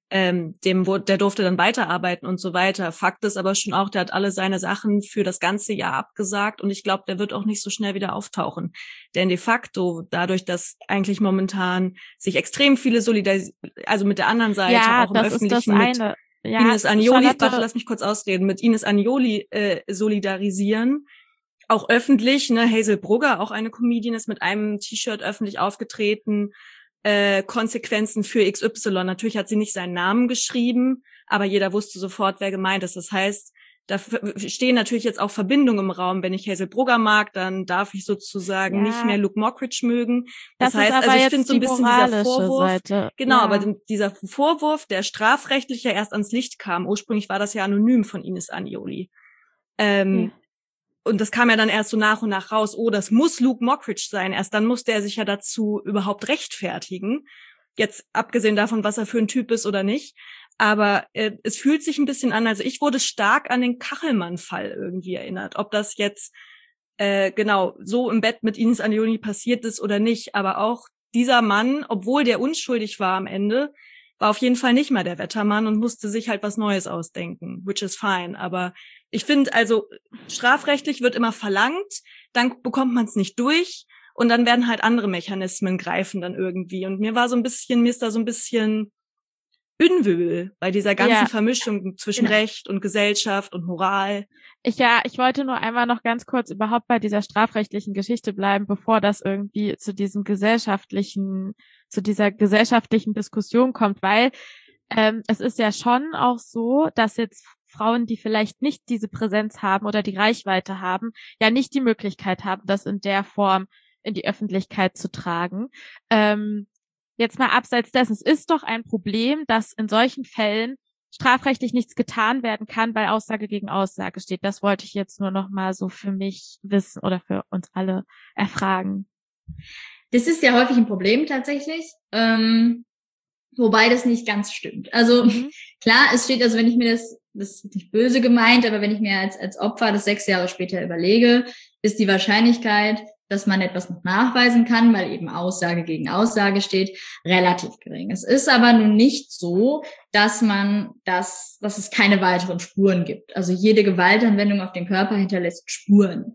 der durfte dann weiterarbeiten und so weiter. Fakt ist aber schon auch, der hat alle seine Sachen für das ganze Jahr abgesagt und ich glaube, der wird auch nicht so schnell wieder auftauchen. Denn de facto, dadurch, dass eigentlich momentan sich extrem viele also mit der anderen Seite auch im Öffentlichen mit Ines Agnoli, lass mich kurz ausreden, mit Ines Agnoli solidarisieren, auch öffentlich, ne, Hazel Brugger, auch eine Comedian, ist mit einem T-Shirt öffentlich aufgetreten, Konsequenzen für XY. Natürlich hat sie nicht seinen Namen geschrieben, aber jeder wusste sofort, wer gemeint ist. Das heißt, da stehen natürlich jetzt auch Verbindungen im Raum. Wenn ich Hazel Brugger mag, dann darf ich sozusagen nicht mehr Luke Mockridge mögen. Das heißt, also ich finde so ein bisschen dieser Vorwurf, Seite. Genau, aber dieser Vorwurf, der strafrechtlich ja erst ans Licht kam. Ursprünglich war das ja anonym von Ines Agnoli. Und das kam ja dann erst so nach und nach raus, oh, das muss Luke Mockridge sein. Erst dann musste er sich ja dazu überhaupt rechtfertigen. Jetzt abgesehen davon, was er für ein Typ ist oder nicht. Aber es fühlt sich ein bisschen an, also ich wurde stark an den Kachelmann-Fall irgendwie erinnert. Ob das jetzt genau so im Bett mit Ines Agnoli passiert ist oder nicht. Aber auch dieser Mann, obwohl der unschuldig war am Ende, war auf jeden Fall nicht mehr der Wettermann und musste sich halt was Neues ausdenken, which is fine. Aber ich finde, also strafrechtlich wird immer verlangt, dann bekommt man es nicht durch und dann werden halt andere Mechanismen greifen dann irgendwie. Und mir ist da so ein bisschen Unwühl bei dieser ganzen Vermischung zwischen Recht und Gesellschaft und Moral. Ich wollte nur einmal noch ganz kurz überhaupt bei dieser strafrechtlichen Geschichte bleiben, bevor das irgendwie zu dieser gesellschaftlichen Diskussion kommt, weil es ist ja schon auch so, dass jetzt Frauen, die vielleicht nicht diese Präsenz haben oder die Reichweite haben, ja nicht die Möglichkeit haben, das in der Form in die Öffentlichkeit zu tragen. Jetzt mal abseits dessen, es ist doch ein Problem, dass in solchen Fällen strafrechtlich nichts getan werden kann, weil Aussage gegen Aussage steht. Das wollte ich jetzt nur noch mal so für mich wissen oder für uns alle erfragen. Das ist ja häufig ein Problem tatsächlich, wobei das nicht ganz stimmt. Also klar, es steht, also wenn ich mir das ist nicht böse gemeint, aber wenn ich mir als Opfer das 6 Jahre später überlege, ist die Wahrscheinlichkeit, dass man etwas noch nachweisen kann, weil eben Aussage gegen Aussage steht, relativ gering. Es ist aber nun nicht so, dass es keine weiteren Spuren gibt. Also jede Gewaltanwendung auf den Körper hinterlässt Spuren.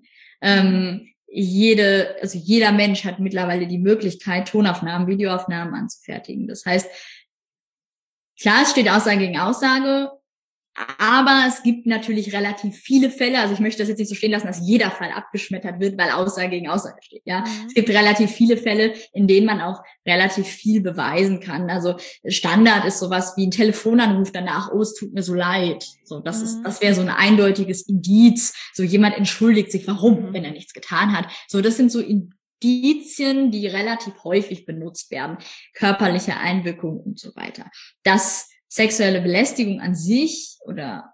Jeder Mensch hat mittlerweile die Möglichkeit, Tonaufnahmen, Videoaufnahmen anzufertigen. Das heißt, klar, es steht Aussage gegen Aussage, aber es gibt natürlich relativ viele Fälle, also ich möchte das jetzt nicht so stehen lassen, dass jeder Fall abgeschmettert wird, weil Aussage gegen Aussage steht, ja. Es gibt relativ viele Fälle, in denen man auch relativ viel beweisen kann. Also Standard ist sowas wie ein Telefonanruf danach, oh, es tut mir so leid. So, das wäre so ein eindeutiges Indiz. So, jemand entschuldigt sich, warum, wenn er nichts getan hat. So, das sind so Indizien, die relativ häufig benutzt werden. Körperliche Einwirkung und so weiter. Das sexuelle Belästigung an sich oder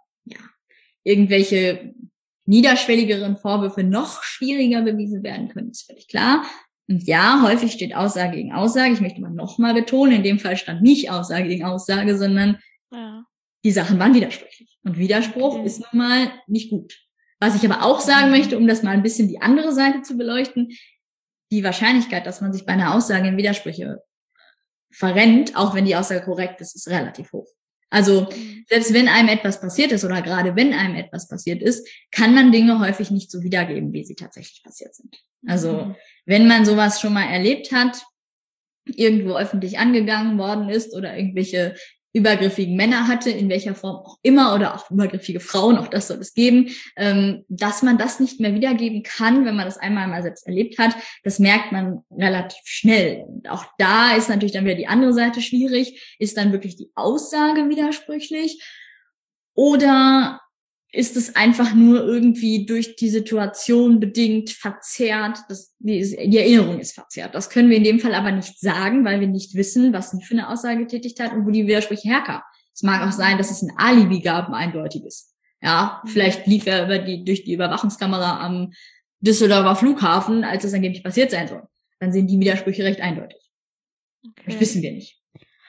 irgendwelche niederschwelligeren Vorwürfe noch schwieriger bewiesen werden können, ist völlig klar. Und ja, häufig steht Aussage gegen Aussage. Ich möchte mal nochmal betonen, in dem Fall stand nicht Aussage gegen Aussage, sondern die Sachen waren widersprüchlich. Und Widerspruch ist nun mal nicht gut. Was ich aber auch sagen möchte, um das mal ein bisschen die andere Seite zu beleuchten, die Wahrscheinlichkeit, dass man sich bei einer Aussage in Widersprüche verrennt, auch wenn die Aussage korrekt ist, ist relativ hoch. Also selbst wenn einem etwas passiert ist oder gerade wenn einem etwas passiert ist, kann man Dinge häufig nicht so wiedergeben, wie sie tatsächlich passiert sind. Also wenn man sowas schon mal erlebt hat, irgendwo öffentlich angegangen worden ist oder irgendwelche übergriffigen Männer hatte, in welcher Form auch immer, oder auch übergriffige Frauen, auch das soll es geben, dass man das nicht mehr wiedergeben kann, wenn man das einmal mal selbst erlebt hat, das merkt man relativ schnell. Und auch da ist natürlich dann wieder die andere Seite schwierig. Ist dann wirklich die Aussage widersprüchlich oder ist es einfach nur irgendwie durch die Situation bedingt verzerrt? Die Erinnerung ist verzerrt. Das können wir in dem Fall aber nicht sagen, weil wir nicht wissen, was sie für eine Aussage getätigt hat und wo die Widersprüche herkamen. Es mag auch sein, dass es ein Alibi gab, ein eindeutiges. Ja, vielleicht lief er durch die Überwachungskamera am Düsseldorfer Flughafen, als es angeblich passiert sein soll. Dann sind die Widersprüche recht eindeutig. Okay. Das wissen wir nicht.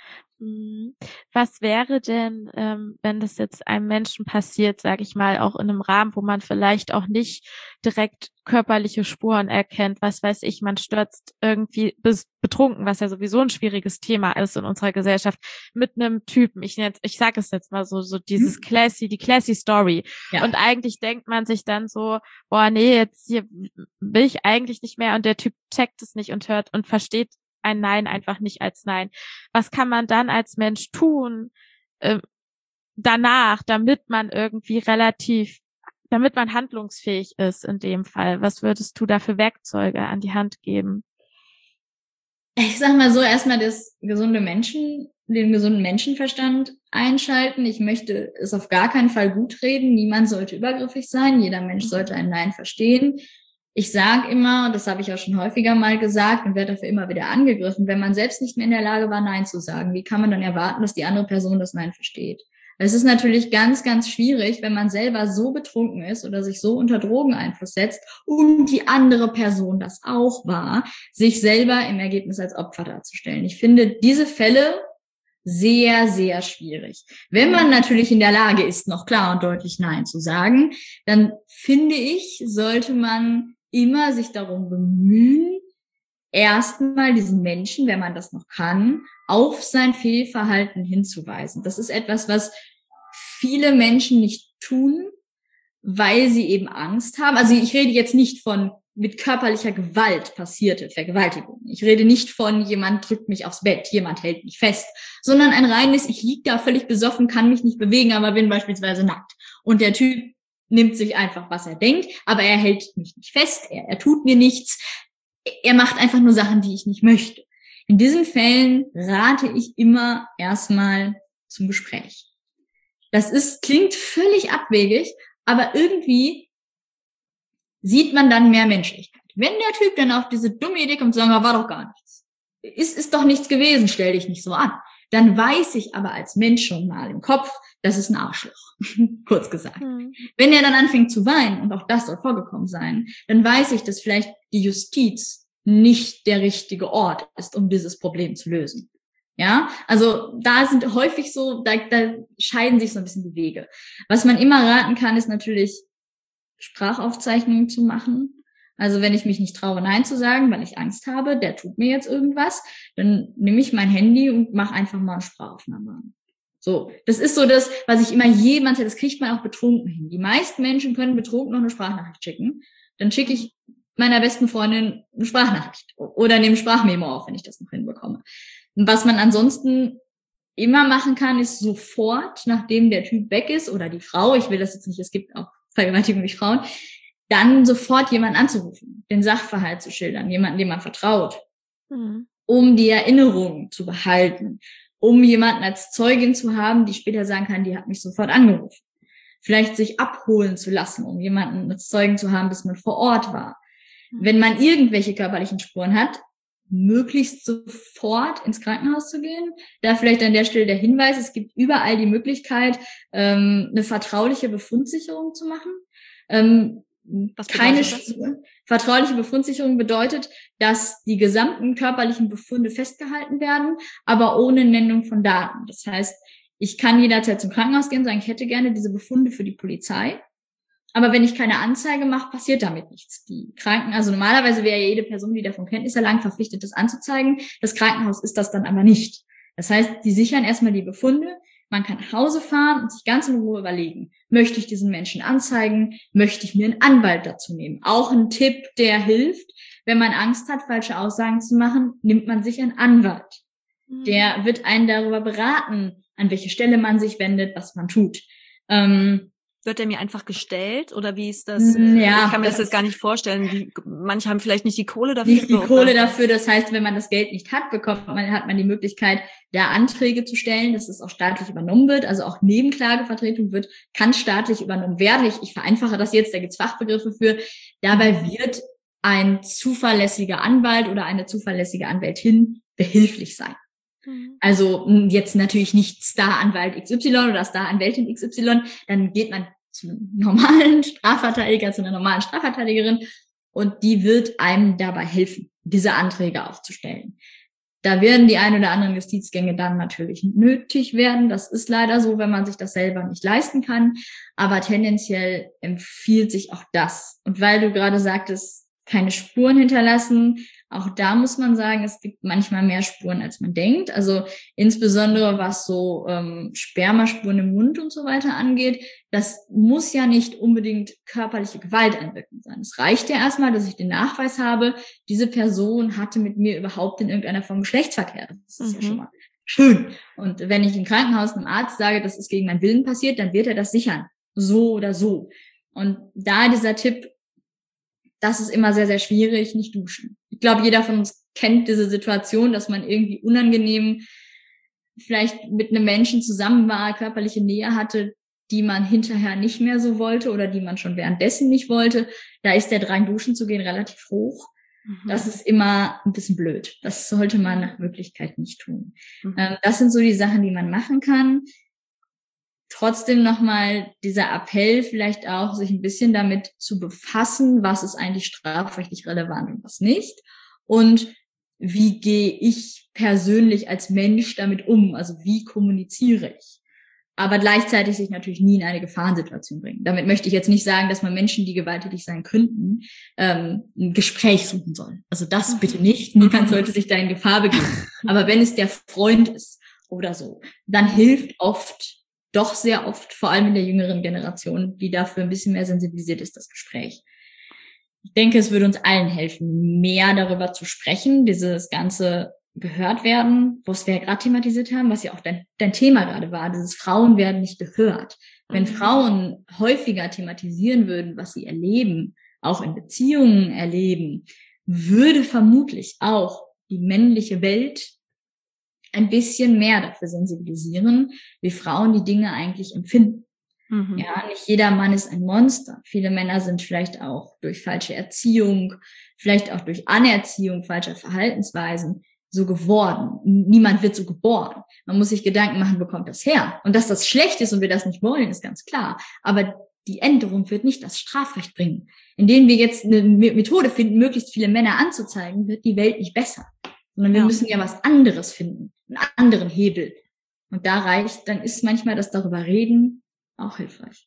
Was wäre denn, wenn das jetzt einem Menschen passiert, sage ich mal, auch in einem Rahmen, wo man vielleicht auch nicht direkt körperliche Spuren erkennt, was weiß ich, man stürzt irgendwie betrunken, was ja sowieso ein schwieriges Thema ist in unserer Gesellschaft, mit einem Typen, ich sage es jetzt mal so dieses die classy Story. Ja. Und eigentlich denkt man sich dann so, boah, nee, jetzt hier will ich eigentlich nicht mehr, und der Typ checkt es nicht und hört und versteht ein Nein einfach nicht als Nein. Was kann man dann als Mensch tun danach, damit man handlungsfähig ist in dem Fall? Was würdest du da für Werkzeuge an die Hand geben? Ich sag mal so, erstmal den gesunden Menschenverstand einschalten. Ich möchte es auf gar keinen Fall gut reden. Niemand sollte übergriffig sein. Jeder Mensch sollte ein Nein verstehen. Ich sage immer, das habe ich auch schon häufiger mal gesagt und werde dafür immer wieder angegriffen, wenn man selbst nicht mehr in der Lage war, Nein zu sagen, wie kann man dann erwarten, dass die andere Person das Nein versteht? Es ist natürlich ganz, ganz schwierig, wenn man selber so betrunken ist oder sich so unter Drogeneinfluss setzt und die andere Person das auch war, sich selber im Ergebnis als Opfer darzustellen. Ich finde diese Fälle sehr, sehr schwierig. Wenn man natürlich in der Lage ist, noch klar und deutlich Nein zu sagen, dann finde ich, sollte man immer sich darum bemühen, erstmal diesen Menschen, wenn man das noch kann, auf sein Fehlverhalten hinzuweisen. Das ist etwas, was viele Menschen nicht tun, weil sie eben Angst haben. Also ich rede jetzt nicht von mit körperlicher Gewalt passierte Vergewaltigung. Ich rede nicht von jemand drückt mich aufs Bett, jemand hält mich fest, sondern ein reines, ich lieg da völlig besoffen, kann mich nicht bewegen, aber bin beispielsweise nackt. Und der Typ nimmt sich einfach, was er denkt, aber er hält mich nicht fest, er tut mir nichts, er macht einfach nur Sachen, die ich nicht möchte. In diesen Fällen rate ich immer erstmal zum Gespräch. Klingt völlig abwegig, aber irgendwie sieht man dann mehr Menschlichkeit. Wenn der Typ dann auf diese dumme Idee kommt, sagen wir, war doch gar nichts. Ist doch nichts gewesen, stell dich nicht so an. Dann weiß ich aber als Mensch schon mal im Kopf, das ist ein Arschloch, kurz gesagt. Wenn er dann anfängt zu weinen, und auch das soll vorgekommen sein, dann weiß ich, dass vielleicht die Justiz nicht der richtige Ort ist, um dieses Problem zu lösen. Ja, also da sind häufig so, da scheiden sich so ein bisschen die Wege. Was man immer raten kann, ist natürlich, Sprachaufzeichnungen zu machen. Also wenn ich mich nicht traue, Nein zu sagen, weil ich Angst habe, der tut mir jetzt irgendwas, dann nehme ich mein Handy und mache einfach mal eine Sprachaufnahme an. So, das ist so das, was ich immer jedem sage, das kriegt man auch betrunken hin. Die meisten Menschen können betrunken noch eine Sprachnachricht schicken. Dann schicke ich meiner besten Freundin eine Sprachnachricht oder nehme Sprachmemo auf, wenn ich das noch hinbekomme. Und was man ansonsten immer machen kann, ist sofort, nachdem der Typ weg ist oder die Frau, ich will das jetzt nicht, es gibt auch Vergewaltigung durch Frauen, dann sofort jemanden anzurufen, den Sachverhalt zu schildern, jemanden, dem man vertraut, um die Erinnerung zu behalten, um jemanden als Zeugin zu haben, die später sagen kann, die hat mich sofort angerufen. Vielleicht sich abholen zu lassen, um jemanden als Zeugen zu haben, bis man vor Ort war. Wenn man irgendwelche körperlichen Spuren hat, möglichst sofort ins Krankenhaus zu gehen. Da vielleicht an der Stelle der Hinweis, es gibt überall die Möglichkeit, eine vertrauliche Befundsicherung zu machen. Vertrauliche Befundsicherung bedeutet, dass die gesamten körperlichen Befunde festgehalten werden, aber ohne Nennung von Daten. Das heißt, ich kann jederzeit zum Krankenhaus gehen und sagen, ich hätte gerne diese Befunde für die Polizei. Aber wenn ich keine Anzeige mache, passiert damit nichts. Also normalerweise wäre ja jede Person, die davon Kenntnis erlangt, verpflichtet, das anzuzeigen. Das Krankenhaus ist das dann aber nicht. Das heißt, die sichern erstmal die Befunde. Man kann nach Hause fahren und sich ganz in Ruhe überlegen, möchte ich diesen Menschen anzeigen? Möchte ich mir einen Anwalt dazu nehmen? Auch ein Tipp, der hilft, wenn man Angst hat, falsche Aussagen zu machen, nimmt man sich einen Anwalt. Der wird einen darüber beraten, an welche Stelle man sich wendet, was man tut. Wird der mir einfach gestellt oder wie ist das? Ja, ich kann mir das jetzt gar nicht vorstellen. Manche haben vielleicht nicht die Kohle dafür. Nicht die Kohle dafür. Das heißt, wenn man das Geld nicht hat, hat man die Möglichkeit, da Anträge zu stellen, dass es auch staatlich übernommen wird. Also auch Nebenklagevertretung kann staatlich übernommen werden. Ich vereinfache das jetzt, da gibt's Fachbegriffe für. Dabei wird ein zuverlässiger Anwalt oder eine zuverlässige Anwältin behilflich sein. Also jetzt natürlich nicht Star-Anwalt XY oder Star-Anwältin XY, dann geht man zu einem normalen Strafverteidiger, zu einer normalen Strafverteidigerin und die wird einem dabei helfen, diese Anträge aufzustellen. Da werden die ein oder anderen Justizgänge dann natürlich nötig werden. Das ist leider so, wenn man sich das selber nicht leisten kann. Aber tendenziell empfiehlt sich auch das. Und weil du gerade sagtest, keine Spuren hinterlassen, auch da muss man sagen, es gibt manchmal mehr Spuren, als man denkt. Also insbesondere was so Spermaspuren im Mund und so weiter angeht, das muss ja nicht unbedingt körperliche Gewalt einwirkend sein. Es reicht ja erstmal, dass ich den Nachweis habe, diese Person hatte mit mir überhaupt in irgendeiner Form Geschlechtsverkehr. Das ist ja schon mal schön. Und wenn ich im Krankenhaus einem Arzt sage, das ist gegen meinen Willen passiert, dann wird er das sichern. So oder so. Und da dieser Tipp, das ist immer sehr, sehr schwierig, nicht duschen. Ich glaube, jeder von uns kennt diese Situation, dass man irgendwie unangenehm vielleicht mit einem Menschen zusammen war, körperliche Nähe hatte, die man hinterher nicht mehr so wollte oder die man schon währenddessen nicht wollte. Da ist der Drang, duschen zu gehen, relativ hoch. Das ist immer ein bisschen blöd. Das sollte man nach Möglichkeit nicht tun. Das sind so die Sachen, die man machen kann. Trotzdem nochmal dieser Appell, vielleicht auch sich ein bisschen damit zu befassen, was ist eigentlich strafrechtlich relevant und was nicht. Und wie gehe ich persönlich als Mensch damit um? Also wie kommuniziere ich? Aber gleichzeitig sich natürlich nie in eine Gefahrensituation bringen. Damit möchte ich jetzt nicht sagen, dass man Menschen, die gewalttätig sein könnten, ein Gespräch suchen soll. Also das bitte nicht. Niemand sollte sich da in Gefahr begeben. Aber wenn es der Freund ist oder so, dann hilft doch sehr oft, vor allem in der jüngeren Generation, die dafür ein bisschen mehr sensibilisiert ist, das Gespräch. Ich denke, es würde uns allen helfen, mehr darüber zu sprechen, dieses ganze gehört werden, was wir ja gerade thematisiert haben, was ja auch dein Thema gerade war, dieses Frauen werden nicht gehört. Wenn Frauen häufiger thematisieren würden, was sie erleben, auch in Beziehungen erleben, würde vermutlich auch die männliche Welt ein bisschen mehr dafür sensibilisieren, wie Frauen die Dinge eigentlich empfinden. Ja, nicht jeder Mann ist ein Monster. Viele Männer sind vielleicht auch durch falsche Erziehung, vielleicht auch durch Anerziehung falscher Verhaltensweisen so geworden. Niemand wird so geboren. Man muss sich Gedanken machen, wo kommt das her? Und dass das schlecht ist und wir das nicht wollen, ist ganz klar. Aber die Änderung wird nicht das Strafrecht bringen. Indem wir jetzt eine Methode finden, möglichst viele Männer anzuzeigen, wird die Welt nicht besser. Sondern wir müssen ja was anderes finden, einen anderen Hebel. Und dann ist manchmal das darüber reden auch hilfreich.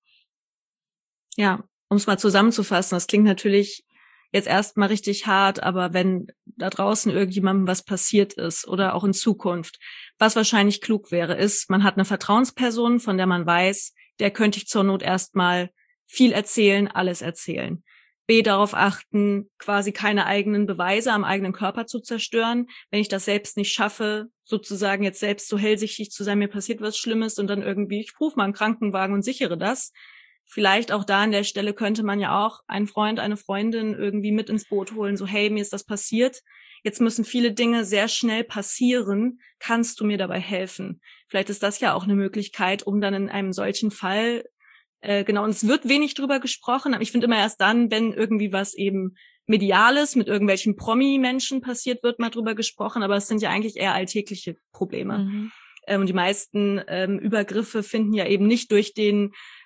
Ja, um es mal zusammenzufassen, das klingt natürlich jetzt erstmal richtig hart, aber wenn da draußen irgendjemandem was passiert ist oder auch in Zukunft, was wahrscheinlich klug wäre, ist, man hat eine Vertrauensperson, von der man weiß, der könnte ich zur Not erstmal viel erzählen, alles erzählen. B, darauf achten, quasi keine eigenen Beweise am eigenen Körper zu zerstören. Wenn ich das selbst nicht schaffe, sozusagen jetzt selbst so hellsichtig zu sein, mir passiert was Schlimmes und dann irgendwie, ich rufe mal einen Krankenwagen und sichere das. Vielleicht auch da an der Stelle könnte man ja auch einen Freund, eine Freundin irgendwie mit ins Boot holen, so hey, mir ist das passiert. Jetzt müssen viele Dinge sehr schnell passieren. Kannst du mir dabei helfen? Vielleicht ist das ja auch eine Möglichkeit, um dann in einem solchen Fall genau, und es wird wenig drüber gesprochen, aber ich finde immer erst dann, wenn irgendwie was eben Mediales mit irgendwelchen Promi-Menschen passiert, wird mal drüber gesprochen, aber es sind ja eigentlich eher alltägliche Probleme. Und die meisten Übergriffe finden ja eben nicht durch den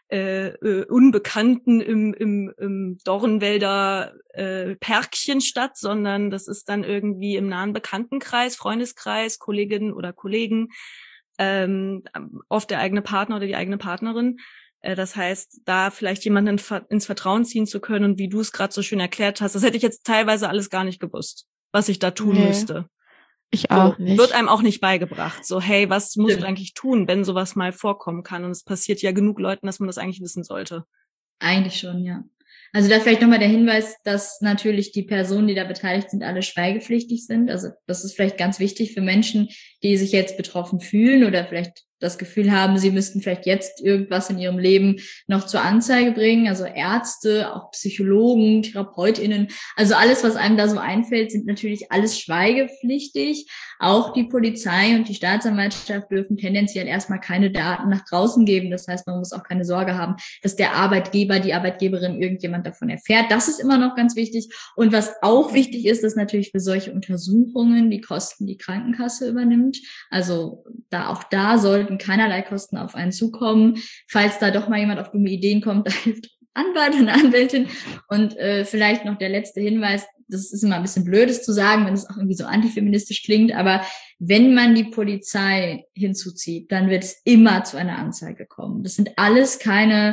Unbekannten im Dornwälder Pärkchen statt, sondern das ist dann irgendwie im nahen Bekanntenkreis, Freundeskreis, Kolleginnen oder Kollegen, oft der eigene Partner oder die eigene Partnerin. Das heißt, da vielleicht jemanden ins Vertrauen ziehen zu können und wie du es gerade so schön erklärt hast, das hätte ich jetzt teilweise alles gar nicht gewusst, was ich da tun müsste. Ich auch so, nicht. Wird einem auch nicht beigebracht. So, hey, was musst du eigentlich tun, wenn sowas mal vorkommen kann? Und es passiert ja genug Leuten, dass man das eigentlich wissen sollte. Eigentlich schon, ja. Also da vielleicht nochmal der Hinweis, dass natürlich die Personen, die da beteiligt sind, alle schweigepflichtig sind. Also das ist vielleicht ganz wichtig für Menschen, die sich jetzt betroffen fühlen oder vielleicht das Gefühl haben, sie müssten vielleicht jetzt irgendwas in ihrem Leben noch zur Anzeige bringen. Also Ärzte, auch Psychologen, TherapeutInnen, also alles, was einem da so einfällt, sind natürlich alles schweigepflichtig. Auch die Polizei und die Staatsanwaltschaft dürfen tendenziell erstmal keine Daten nach draußen geben. Das heißt, man muss auch keine Sorge haben, dass der Arbeitgeber, die Arbeitgeberin irgendjemand davon erfährt. Das ist immer noch ganz wichtig. Und was auch wichtig ist, dass natürlich für solche Untersuchungen die Kosten die Krankenkasse übernimmt. Also auch da sollten keinerlei Kosten auf einen zukommen. Falls da doch mal jemand auf dumme Ideen kommt, da hilft ein Anwalt und eine Anwältin. Und vielleicht noch der letzte Hinweis, das ist immer ein bisschen blödes zu sagen, wenn es auch irgendwie so antifeministisch klingt, aber wenn man die Polizei hinzuzieht, dann wird es immer zu einer Anzeige kommen. Das sind alles keine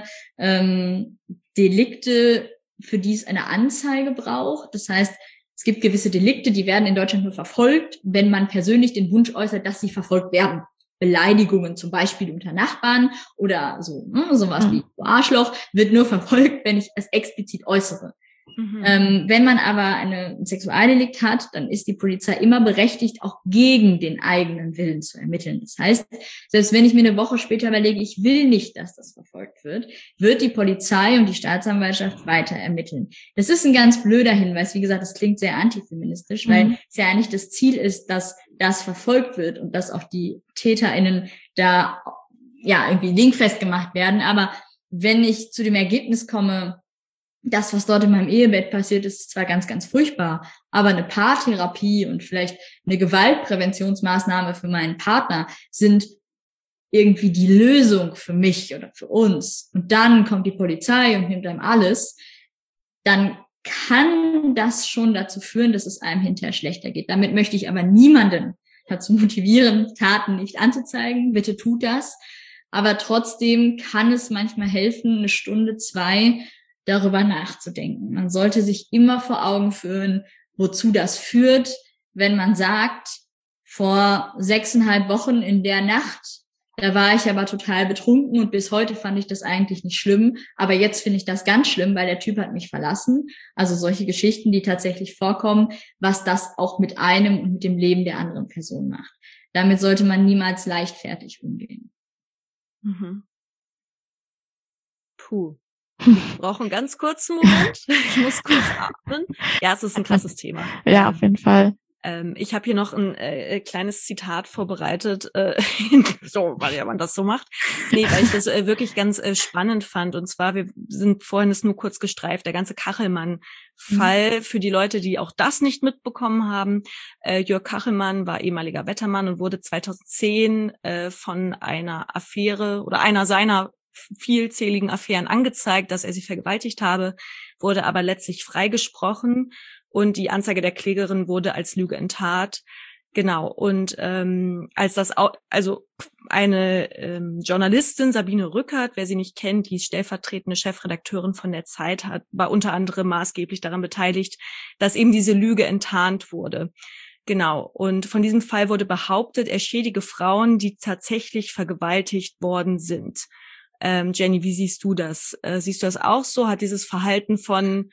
Delikte, für die es eine Anzeige braucht. Das heißt, es gibt gewisse Delikte, die werden in Deutschland nur verfolgt, wenn man persönlich den Wunsch äußert, dass sie verfolgt werden. Beleidigungen zum Beispiel unter Nachbarn oder so, sowas wie Arschloch wird nur verfolgt, wenn ich es explizit äußere. Wenn man aber ein Sexualdelikt hat, dann ist die Polizei immer berechtigt, auch gegen den eigenen Willen zu ermitteln. Das heißt, selbst wenn ich mir eine Woche später überlege, ich will nicht, dass das verfolgt wird die Polizei und die Staatsanwaltschaft weiter ermitteln. Das ist ein ganz blöder Hinweis. Wie gesagt, das klingt sehr antifeministisch, weil es ja eigentlich das Ziel ist, dass das verfolgt wird und dass auch die TäterInnen da ja irgendwie dingfest gemacht werden. Aber wenn ich zu dem Ergebnis komme, das, was dort in meinem Ehebett passiert, ist zwar ganz, ganz furchtbar, aber eine Paartherapie und vielleicht eine Gewaltpräventionsmaßnahme für meinen Partner sind irgendwie die Lösung für mich oder für uns. Und dann kommt die Polizei und nimmt einem alles, dann kann das schon dazu führen, dass es einem hinterher schlechter geht. Damit möchte ich aber niemanden dazu motivieren, Taten nicht anzuzeigen. Bitte tut das. Aber trotzdem kann es manchmal helfen, eine Stunde, 2 darüber nachzudenken. Man sollte sich immer vor Augen führen, wozu das führt, wenn man sagt, vor 6,5 Wochen in der Nacht, da war ich aber total betrunken und bis heute fand ich das eigentlich nicht schlimm, aber jetzt finde ich das ganz schlimm, weil der Typ hat mich verlassen. Also solche Geschichten, die tatsächlich vorkommen, was das auch mit einem und mit dem Leben der anderen Person macht. Damit sollte man niemals leichtfertig umgehen. Puh. Ich brauche einen ganz kurzen Moment. Ich muss kurz atmen. Ja, es ist ein krasses Thema. Ja, auf jeden Fall. Ich habe hier noch ein kleines Zitat vorbereitet, so, weil ja man das so macht. Nee, weil ich das wirklich ganz spannend fand. Und zwar, wir sind vorhin es nur kurz gestreift, der ganze Kachelmann-Fall. Für die Leute, die auch das nicht mitbekommen haben, Jörg Kachelmann war ehemaliger Wettermann und wurde 2010 von einer Affäre oder einer seiner vielzähligen Affären angezeigt, dass er sie vergewaltigt habe, wurde aber letztlich freigesprochen und die Anzeige der Klägerin wurde als Lüge enttarnt. Genau. Und als das auch, also eine Journalistin, Sabine Rückert, wer sie nicht kennt, die ist stellvertretende Chefredakteurin von der Zeit, war unter anderem maßgeblich daran beteiligt, dass eben diese Lüge enttarnt wurde. Genau. Und von diesem Fall wurde behauptet, er schädige Frauen, die tatsächlich vergewaltigt worden sind. Jenny, wie siehst du das? Siehst du das auch so? Hat dieses Verhalten von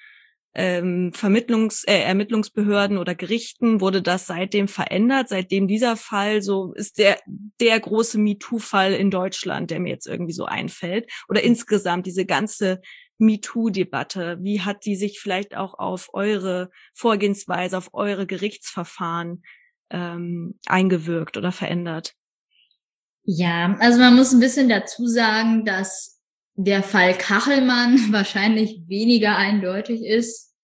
Ermittlungsbehörden oder Gerichten, wurde das seitdem verändert? Seitdem dieser Fall so ist der große MeToo-Fall in Deutschland, der mir jetzt irgendwie so einfällt? Oder insgesamt diese ganze MeToo-Debatte, wie hat die sich vielleicht auch auf eure Vorgehensweise, auf eure Gerichtsverfahren eingewirkt oder verändert? Ja, also man muss ein bisschen dazu sagen, dass der Fall Kachelmann wahrscheinlich weniger eindeutig ist.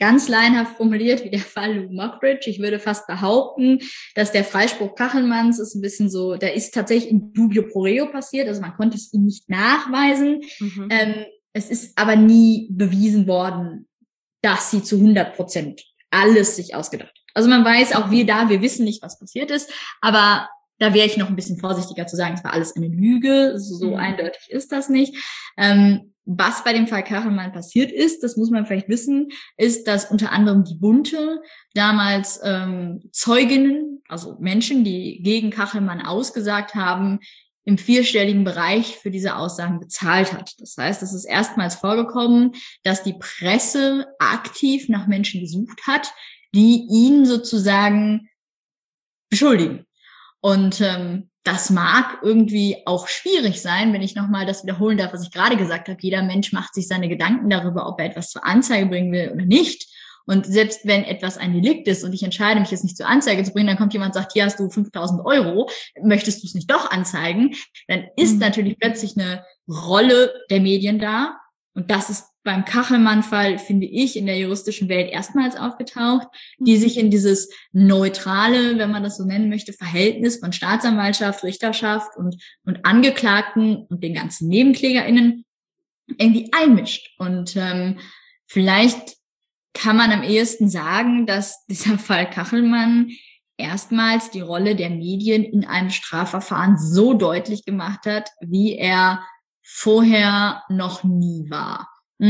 ganz laienhaft formuliert wie der Fall Luke Mockridge. Ich würde fast behaupten, dass der Freispruch Kachelmanns ist ein bisschen so, der ist tatsächlich in dubio pro reo passiert, also man konnte es ihm nicht nachweisen. Es ist aber nie bewiesen worden, dass sie zu 100% alles sich ausgedacht hat. Also man weiß auch, wir wissen nicht, was passiert ist, aber da wäre ich noch ein bisschen vorsichtiger zu sagen, es war alles eine Lüge, so eindeutig ist das nicht. Was bei dem Fall Kachelmann passiert ist, das muss man vielleicht wissen, ist, dass unter anderem die Bunte damals Zeuginnen, also Menschen, die gegen Kachelmann ausgesagt haben, im 4-stelligen Bereich für diese Aussagen bezahlt hat. Das heißt, es ist erstmals vorgekommen, dass die Presse aktiv nach Menschen gesucht hat, die ihn sozusagen beschuldigen. Und das mag irgendwie auch schwierig sein, wenn ich nochmal das wiederholen darf, was ich gerade gesagt habe. Jeder Mensch macht sich seine Gedanken darüber, ob er etwas zur Anzeige bringen will oder nicht. Und selbst wenn etwas ein Delikt ist und ich entscheide mich jetzt nicht zur Anzeige zu bringen, dann kommt jemand und sagt, hier hast du 5.000 €, möchtest du es nicht doch anzeigen? Dann ist natürlich plötzlich eine Rolle der Medien da. Und das ist beim Kachelmann-Fall, finde ich, in der juristischen Welt erstmals aufgetaucht, die sich in dieses neutrale, wenn man das so nennen möchte, Verhältnis von Staatsanwaltschaft, Richterschaft und Angeklagten und den ganzen NebenklägerInnen irgendwie einmischt. Und vielleicht kann man am ehesten sagen, dass dieser Fall Kachelmann erstmals die Rolle der Medien in einem Strafverfahren so deutlich gemacht hat, wie er vorher noch nie war.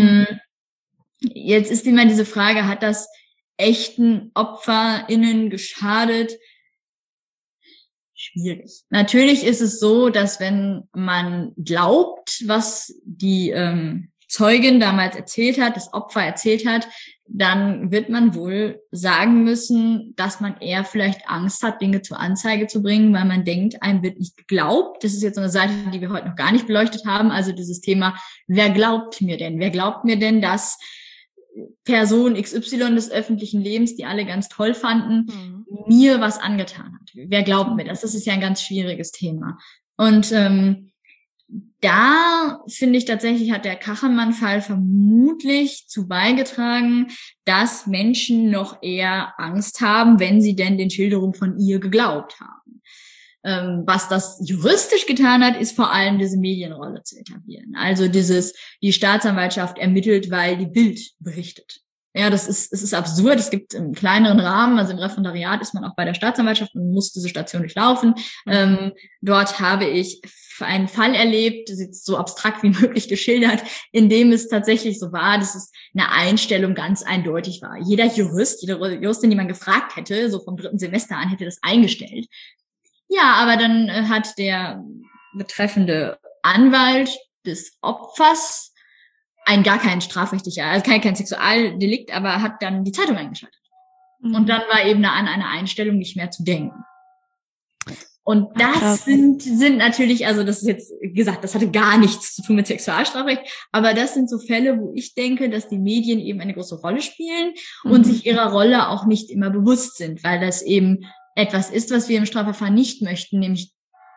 Jetzt ist immer diese Frage, hat das echten OpferInnen geschadet? Schwierig. Natürlich ist es so, dass wenn man glaubt, was die Zeugin damals erzählt hat, das Opfer erzählt hat, dann wird man wohl sagen müssen, dass man eher vielleicht Angst hat, Dinge zur Anzeige zu bringen, weil man denkt, einem wird nicht geglaubt. Das ist jetzt so eine Seite, die wir heute noch gar nicht beleuchtet haben. Also dieses Thema, wer glaubt mir denn? Wer glaubt mir denn, dass Person XY des öffentlichen Lebens, die alle ganz toll fanden, mir was angetan hat? Wer glaubt mir das? Das ist ja ein ganz schwieriges Thema. Und da finde ich tatsächlich, hat der Kachelmann-Fall vermutlich zu beigetragen, dass Menschen noch eher Angst haben, wenn sie denn den Schilderungen von ihr geglaubt haben. Was das juristisch getan hat, ist vor allem diese Medienrolle zu etablieren. Also die Staatsanwaltschaft ermittelt, weil die Bild berichtet. Ja, es ist absurd. Es gibt im kleineren Rahmen, also im Referendariat ist man auch bei der Staatsanwaltschaft und muss diese Station durchlaufen. Dort habe ich einen Fall erlebt, das ist so abstrakt wie möglich geschildert, in dem es tatsächlich so war, dass es eine Einstellung ganz eindeutig war. Jeder Jurist, jede Juristin, die man gefragt hätte, so vom 3. Semester an, hätte das eingestellt. Ja, aber dann hat der betreffende Anwalt des Opfers gar kein strafrechtlicher, also kein Sexualdelikt, aber hat dann die Zeitung eingeschaltet. Und dann war eben an eine Einstellung nicht mehr zu denken. Und das sind natürlich, also das ist jetzt gesagt, das hatte gar nichts zu tun mit Sexualstrafrecht, aber das sind so Fälle, wo ich denke, dass die Medien eben eine große Rolle spielen und sich ihrer Rolle auch nicht immer bewusst sind, weil das eben etwas ist, was wir im Strafverfahren nicht möchten, nämlich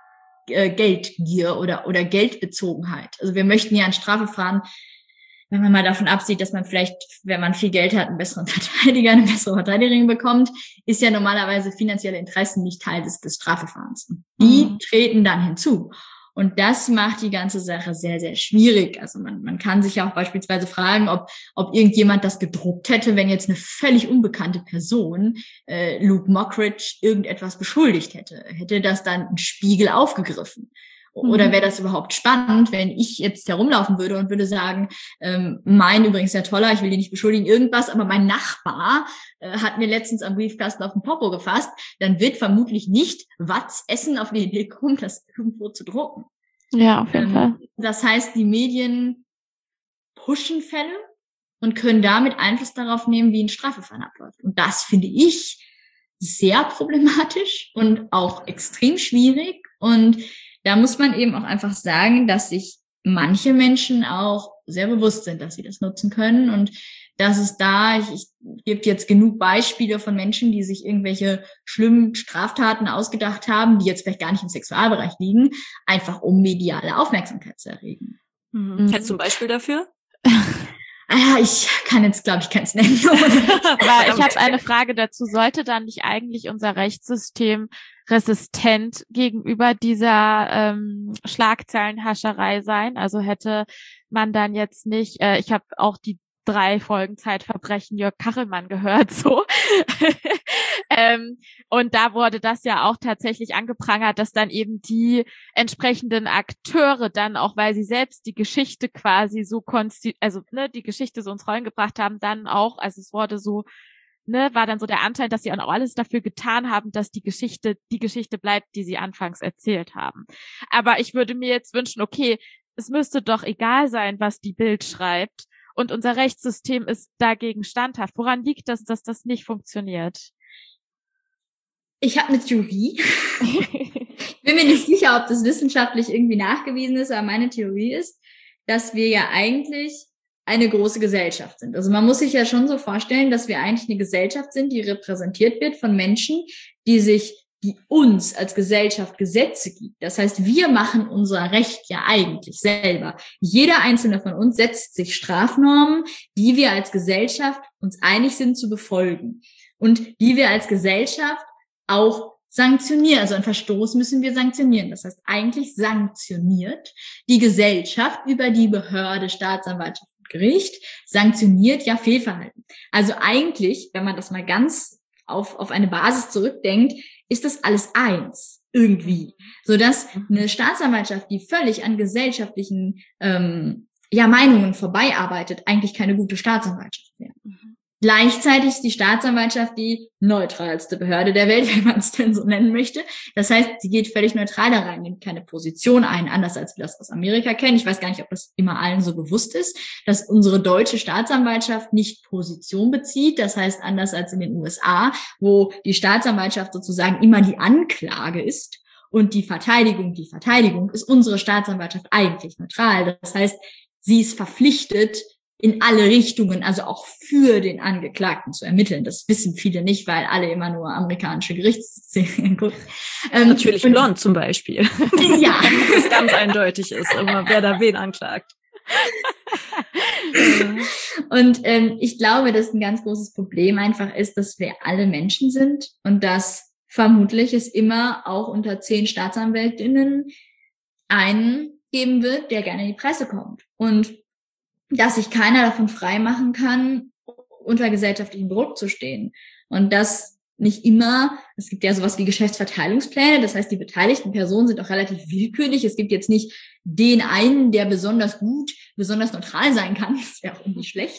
Geldgier oder Geldbezogenheit. Also wir möchten ja ein Strafverfahren, wenn man mal davon absieht, dass man vielleicht, wenn man viel Geld hat, einen besseren Verteidiger, eine bessere Verteidigerin bekommt, ist ja normalerweise finanzielle Interessen nicht Teil des Strafverfahrens. Die treten dann hinzu. Und das macht die ganze Sache sehr, sehr schwierig. Also man kann sich ja auch beispielsweise fragen, ob irgendjemand das gedruckt hätte, wenn jetzt eine völlig unbekannte Person Luke Mockridge irgendetwas beschuldigt hätte. Hätte das dann ein Spiegel aufgegriffen? Oder wäre das überhaupt spannend, wenn ich jetzt herumlaufen würde und würde sagen, mein übrigens sehr toller, ich will die nicht beschuldigen, irgendwas, aber mein Nachbar hat mir letztens am Briefkasten auf den Popo gefasst, dann wird vermutlich nicht Watz Essen auf die Idee kommen, das irgendwo zu drucken. Ja, auf jeden Fall. Das heißt, die Medien pushen Fälle und können damit Einfluss darauf nehmen, wie ein Strafverfahren abläuft. Und das finde ich sehr problematisch und auch extrem schwierig. Und da muss man eben auch einfach sagen, dass sich manche Menschen auch sehr bewusst sind, dass sie das nutzen können und dass es da, ich gebe jetzt genug Beispiele von Menschen, die sich irgendwelche schlimmen Straftaten ausgedacht haben, die jetzt vielleicht gar nicht im Sexualbereich liegen, einfach um mediale Aufmerksamkeit zu erregen. Hättest du ein Beispiel dafür? Ich kann jetzt, glaube ich, keins nennen. Aber ich habe eine Frage dazu. Sollte dann nicht eigentlich unser Rechtssystem resistent gegenüber dieser Schlagzeilenhascherei sein? Also hätte man dann jetzt nicht, ich habe auch die 3 Folgen Zeitverbrechen Jörg Kachelmann gehört, so. Und da wurde das ja auch tatsächlich angeprangert, dass dann eben die entsprechenden Akteure dann auch, weil sie selbst die Geschichte quasi so die Geschichte so ins Rollen gebracht haben, dann auch, also es wurde so, war dann so der Anteil, dass sie auch alles dafür getan haben, dass die Geschichte bleibt, die sie anfangs erzählt haben. Aber ich würde mir jetzt wünschen, okay, es müsste doch egal sein, was die Bild schreibt. Und unser Rechtssystem ist dagegen standhaft. Woran liegt das, dass das nicht funktioniert? Ich habe eine Theorie. Ich bin mir nicht sicher, ob das wissenschaftlich irgendwie nachgewiesen ist, aber meine Theorie ist, dass wir ja eigentlich eine große Gesellschaft sind. Also man muss sich ja schon so vorstellen, dass wir eigentlich eine Gesellschaft sind, die repräsentiert wird von Menschen, die uns als Gesellschaft Gesetze gibt. Das heißt, wir machen unser Recht ja eigentlich selber. Jeder einzelne von uns setzt sich Strafnormen, die wir als Gesellschaft uns einig sind zu befolgen und die wir als Gesellschaft auch sanktionieren. Also einen Verstoß müssen wir sanktionieren. Das heißt, eigentlich sanktioniert die Gesellschaft über die Behörde, Staatsanwaltschaft und Gericht, sanktioniert ja Fehlverhalten. Also eigentlich, wenn man das mal ganz auf eine Basis zurückdenkt, ist das alles eins irgendwie, sodass eine Staatsanwaltschaft, die völlig an gesellschaftlichen Meinungen vorbeiarbeitet, eigentlich keine gute Staatsanwaltschaft wäre. Gleichzeitig ist die Staatsanwaltschaft die neutralste Behörde der Welt, wenn man es denn so nennen möchte. Das heißt, sie geht völlig neutral da rein, nimmt keine Position ein, anders als wir das aus Amerika kennen. Ich weiß gar nicht, ob das immer allen so bewusst ist, dass unsere deutsche Staatsanwaltschaft nicht Position bezieht. Das heißt, anders als in den USA, wo die Staatsanwaltschaft sozusagen immer die Anklage ist und die Verteidigung, ist unsere Staatsanwaltschaft eigentlich neutral. Das heißt, sie ist verpflichtet, in alle Richtungen, also auch für den Angeklagten zu ermitteln. Das wissen viele nicht, weil alle immer nur amerikanische Gerichtsserien gucken. Natürlich blond zum Beispiel. Ja. Das ganz eindeutig ist, immer wer da wen anklagt. Und ich glaube, dass ein ganz großes Problem einfach ist, dass wir alle Menschen sind und dass vermutlich es immer auch unter 10 StaatsanwältInnen einen geben wird, der gerne in die Presse kommt. Und dass sich keiner davon freimachen kann, unter gesellschaftlichem Druck zu stehen. Und dass nicht immer, es gibt ja sowas wie Geschäftsverteilungspläne, das heißt, die beteiligten Personen sind auch relativ willkürlich. Es gibt jetzt nicht den einen, der besonders gut, besonders neutral sein kann, das wäre auch irgendwie schlecht,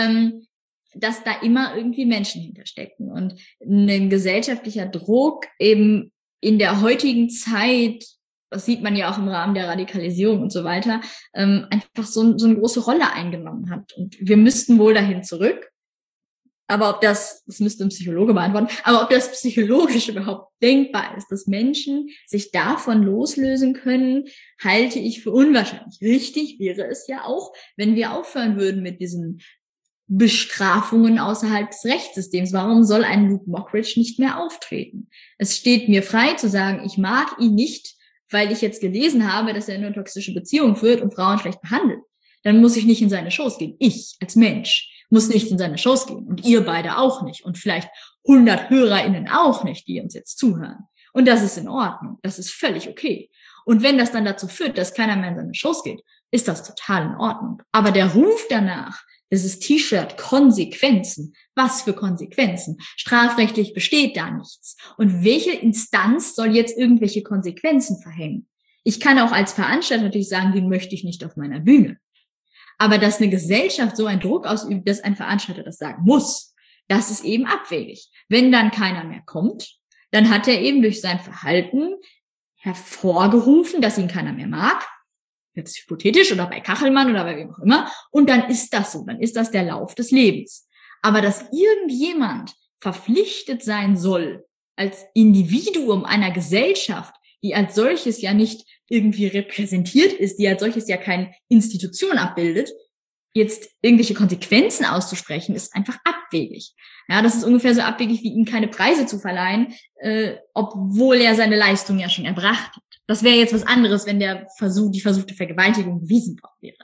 dass da immer irgendwie Menschen hinterstecken. Und ein gesellschaftlicher Druck eben in der heutigen Zeit, das sieht man ja auch im Rahmen der Radikalisierung und so weiter, einfach so eine große Rolle eingenommen hat. Und wir müssten wohl dahin zurück. Aber ob das müsste ein Psychologe beantworten, aber ob das psychologisch überhaupt denkbar ist, dass Menschen sich davon loslösen können, halte ich für unwahrscheinlich. Richtig wäre es ja auch, wenn wir aufhören würden mit diesen Bestrafungen außerhalb des Rechtssystems. Warum soll ein Luke Mockridge nicht mehr auftreten? Es steht mir frei zu sagen, ich mag ihn nicht, weil ich jetzt gelesen habe, dass er in eine toxische Beziehung führt und Frauen schlecht behandelt. Dann muss ich nicht in seine Shows gehen. Ich als Mensch muss nicht in seine Shows gehen. Und ihr beide auch nicht. Und vielleicht 100 HörerInnen auch nicht, die uns jetzt zuhören. Und das ist in Ordnung. Das ist völlig okay. Und wenn das dann dazu führt, dass keiner mehr in seine Shows geht, ist das total in Ordnung. Aber der Ruf danach, dieses T-Shirt, Konsequenzen. Was für Konsequenzen? Strafrechtlich besteht da nichts. Und welche Instanz soll jetzt irgendwelche Konsequenzen verhängen? Ich kann auch als Veranstalter natürlich sagen, den möchte ich nicht auf meiner Bühne. Aber dass eine Gesellschaft so einen Druck ausübt, dass ein Veranstalter das sagen muss, das ist eben abwegig. Wenn dann keiner mehr kommt, dann hat er eben durch sein Verhalten hervorgerufen, dass ihn keiner mehr mag. Jetzt hypothetisch oder bei Kachelmann oder bei wem auch immer. Und dann ist das so. Dann ist das der Lauf des Lebens. Aber dass irgendjemand verpflichtet sein soll, als Individuum einer Gesellschaft, die als solches ja nicht irgendwie repräsentiert ist, die als solches ja keine Institution abbildet, jetzt irgendwelche Konsequenzen auszusprechen, ist einfach abwegig. Ja, das ist ungefähr so abwegig, wie ihm keine Preise zu verleihen, obwohl er seine Leistung ja schon erbracht hat. Das wäre jetzt was anderes, wenn die versuchte Vergewaltigung bewiesen worden wäre.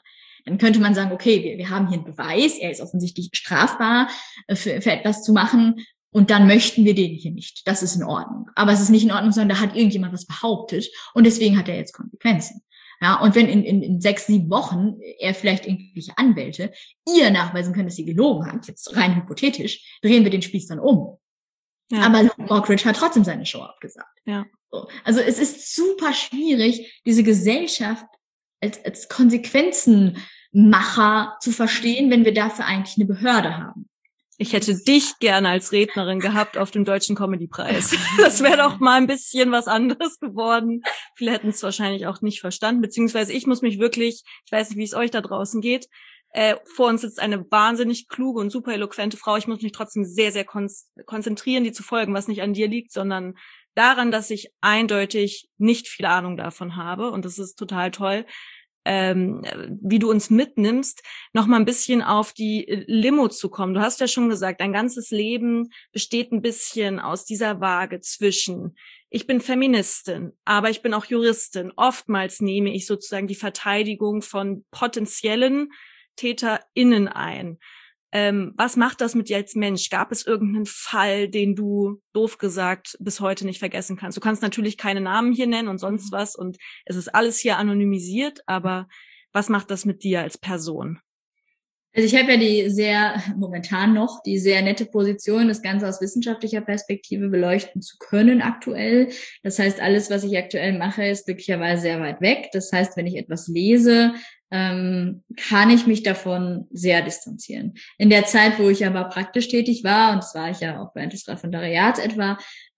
Dann könnte man sagen, okay, wir haben hier einen Beweis, er ist offensichtlich strafbar für etwas zu machen und dann möchten wir den hier nicht. Das ist in Ordnung. Aber es ist nicht in Ordnung, sondern da hat irgendjemand was behauptet und deswegen hat er jetzt Konsequenzen. Ja, und wenn in 6, 7 Wochen er vielleicht irgendwelche Anwälte ihr nachweisen können, dass sie gelogen hat, jetzt rein hypothetisch, drehen wir den Spieß dann um. Ja. Aber Luke Mockridge hat trotzdem seine Show abgesagt. Ja. So. Also es ist super schwierig, diese Gesellschaft als Konsequenzenmacher zu verstehen, wenn wir dafür eigentlich eine Behörde haben. Ich hätte dich gerne als Rednerin gehabt auf dem Deutschen Comedy-Preis. Das wäre doch mal ein bisschen was anderes geworden. Viele hätten es wahrscheinlich auch nicht verstanden, beziehungsweise ich muss mich wirklich, ich weiß nicht, wie es euch da draußen geht, vor uns sitzt eine wahnsinnig kluge und super eloquente Frau. Ich muss mich trotzdem sehr, sehr konzentrieren, die zu folgen, was nicht an dir liegt, sondern daran, dass ich eindeutig nicht viel Ahnung davon habe. Und das ist total toll. Wie du uns mitnimmst, noch mal ein bisschen auf die Limo zu kommen. Du hast ja schon gesagt, dein ganzes Leben besteht ein bisschen aus dieser Waage zwischen, ich bin Feministin, aber ich bin auch Juristin. Oftmals nehme ich sozusagen die Verteidigung von potenziellen TäterInnen ein. Was macht das mit dir als Mensch? Gab es irgendeinen Fall, den du, doof gesagt, bis heute nicht vergessen kannst? Du kannst natürlich keine Namen hier nennen und sonst was und es ist alles hier anonymisiert, aber was macht das mit dir als Person? Also ich habe ja momentan noch die sehr nette Position, das Ganze aus wissenschaftlicher Perspektive beleuchten zu können aktuell. Das heißt, alles, was ich aktuell mache, ist glücklicherweise sehr weit weg. Das heißt, wenn ich etwas lese, kann ich mich davon sehr distanzieren. In der Zeit, wo ich aber praktisch tätig war, und das war ich ja auch während des Referendariats etwa,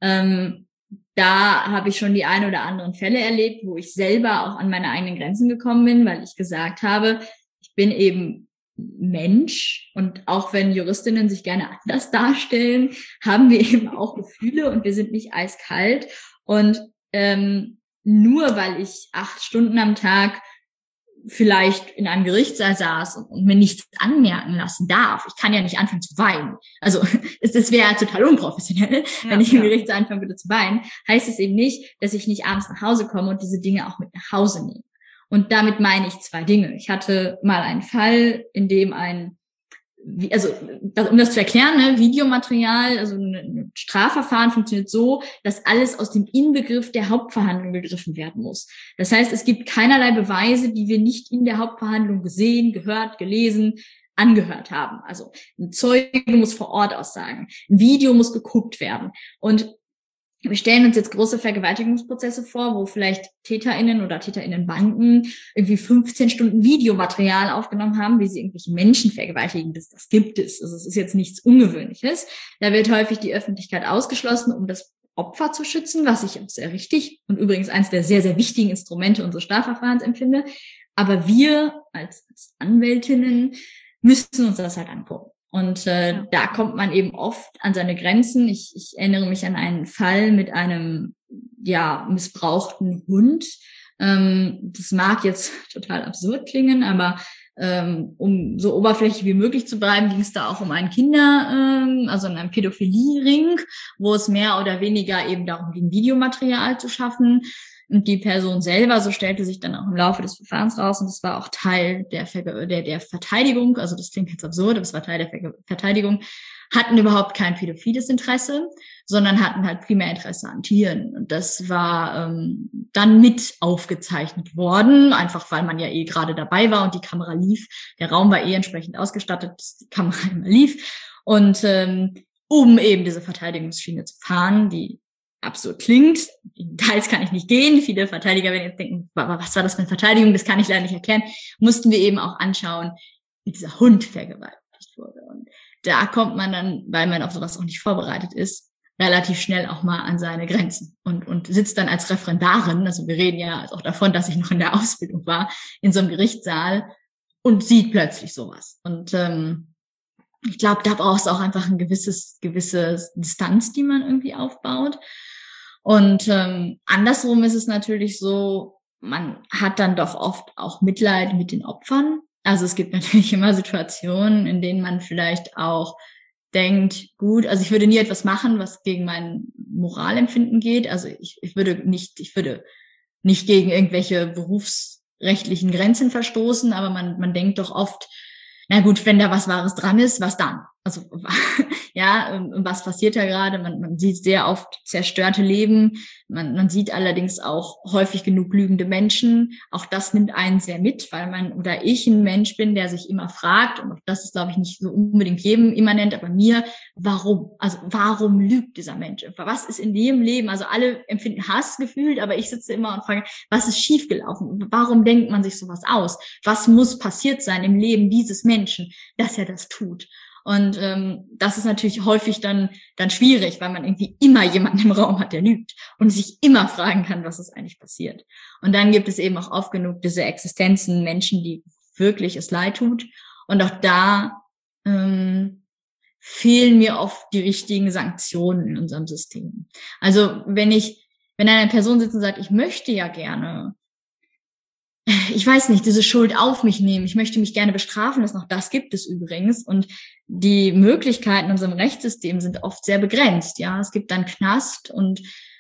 da habe ich schon die ein oder anderen Fälle erlebt, wo ich selber auch an meine eigenen Grenzen gekommen bin, weil ich gesagt habe, ich bin eben Mensch und auch wenn Juristinnen sich gerne anders darstellen, haben wir eben auch Gefühle und wir sind nicht eiskalt. Und nur weil ich 8 Stunden am Tag vielleicht in einem Gerichtssaal saß und mir nichts anmerken lassen darf. Ich kann ja nicht anfangen zu weinen. Also das wäre total unprofessionell, wenn ich im Gerichtssaal anfangen würde zu weinen. Heißt es eben nicht, dass ich nicht abends nach Hause komme und diese Dinge auch mit nach Hause nehme. Und damit meine ich 2 Dinge. Ich hatte mal einen Fall, in dem um das zu erklären, ne, Videomaterial, also ein Strafverfahren funktioniert so, dass alles aus dem Inbegriff der Hauptverhandlung gegriffen werden muss. Das heißt, es gibt keinerlei Beweise, die wir nicht in der Hauptverhandlung gesehen, gehört, gelesen, angehört haben. Also ein Zeuge muss vor Ort aussagen, ein Video muss geguckt werden. Und wir stellen uns jetzt große Vergewaltigungsprozesse vor, wo vielleicht TäterInnen oder TäterInnenbanden irgendwie 15 Stunden Videomaterial aufgenommen haben, wie sie irgendwelche Menschen vergewaltigen. Das gibt es. Also es ist jetzt nichts Ungewöhnliches. Da wird häufig die Öffentlichkeit ausgeschlossen, um das Opfer zu schützen, was ich auch sehr richtig und übrigens eines der sehr, sehr wichtigen Instrumente unseres Strafverfahrens empfinde. Aber wir als Anwältinnen müssen uns das halt angucken. Und da kommt man eben oft an seine Grenzen. Ich erinnere mich an einen Fall mit einem missbrauchten Hund. Das mag jetzt total absurd klingen, aber um so oberflächlich wie möglich zu bleiben, ging es da auch um einen also einen Pädophilie-Ring, wo es mehr oder weniger eben darum ging, Videomaterial zu schaffen. Und die Person selber, so stellte sich dann auch im Laufe des Verfahrens raus, und das war auch Teil der Verteidigung, also das klingt jetzt absurd, aber es war Teil der Verteidigung, hatten überhaupt kein pädophiles Interesse, sondern hatten halt primär Interesse an Tieren. Und das war dann mit aufgezeichnet worden, einfach weil man ja gerade dabei war und die Kamera lief. Der Raum war entsprechend ausgestattet, dass die Kamera immer lief. Und um eben diese Verteidigungsschiene zu fahren, die absurd klingt. In Details kann ich nicht gehen. Viele Verteidiger werden jetzt denken, was war das für eine Verteidigung? Das kann ich leider nicht erklären. Mussten wir eben auch anschauen, wie dieser Hund vergewaltigt wurde. Und da kommt man dann, weil man auf sowas auch nicht vorbereitet ist, relativ schnell auch mal an seine Grenzen und sitzt dann als Referendarin, also wir reden ja auch davon, dass ich noch in der Ausbildung war, in so einem Gerichtssaal und sieht plötzlich sowas. Und ich glaube, da brauchst du auch einfach eine gewisse Distanz, die man irgendwie aufbaut. Und andersrum ist es natürlich so, man hat dann doch oft auch Mitleid mit den Opfern. Also es gibt natürlich immer Situationen, in denen man vielleicht auch denkt, gut, also ich würde nie etwas machen, was gegen mein Moralempfinden geht. Also ich würde nicht gegen irgendwelche rechtlichen Grenzen verstoßen, aber man denkt doch oft, na gut, wenn da was Wahres dran ist, was dann? Also ja, was passiert da gerade? Man sieht sehr oft zerstörte Leben. Man sieht allerdings auch häufig genug lügende Menschen. Auch das nimmt einen sehr mit, weil ich ein Mensch bin, der sich immer fragt, und auch das ist, glaube ich, nicht so unbedingt jedem immanent, aber mir, warum? Also warum lügt dieser Mensch? Was ist in dem Leben? Also alle empfinden Hass gefühlt, aber ich sitze immer und frage, was ist schiefgelaufen? Warum denkt man sich sowas aus? Was muss passiert sein im Leben dieses Menschen, dass er das tut? Und das ist natürlich häufig dann schwierig, weil man irgendwie immer jemanden im Raum hat, der lügt und sich immer fragen kann, was ist eigentlich passiert. Und dann gibt es eben auch oft genug diese Existenzen, Menschen, die wirklich es leid tut. Und auch da fehlen mir oft die richtigen Sanktionen in unserem System. Also wenn eine Person sitzt und sagt, ich möchte ja gerne, ich weiß nicht, diese Schuld auf mich nehmen, ich möchte mich gerne bestrafen lassen, auch das gibt es übrigens. Und die Möglichkeiten in unserem Rechtssystem sind oft sehr begrenzt. Ja, es gibt dann Knast und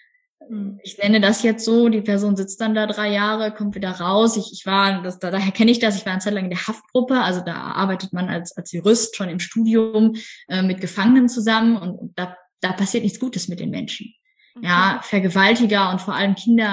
ich nenne das jetzt so, die Person sitzt dann da 3 Jahre, kommt wieder raus. Daher kenne ich das, ich war eine Zeit lang in der Haftgruppe, also da arbeitet man als Jurist schon im Studium mit Gefangenen zusammen und da passiert nichts Gutes mit den Menschen. Ja, Vergewaltiger und vor allem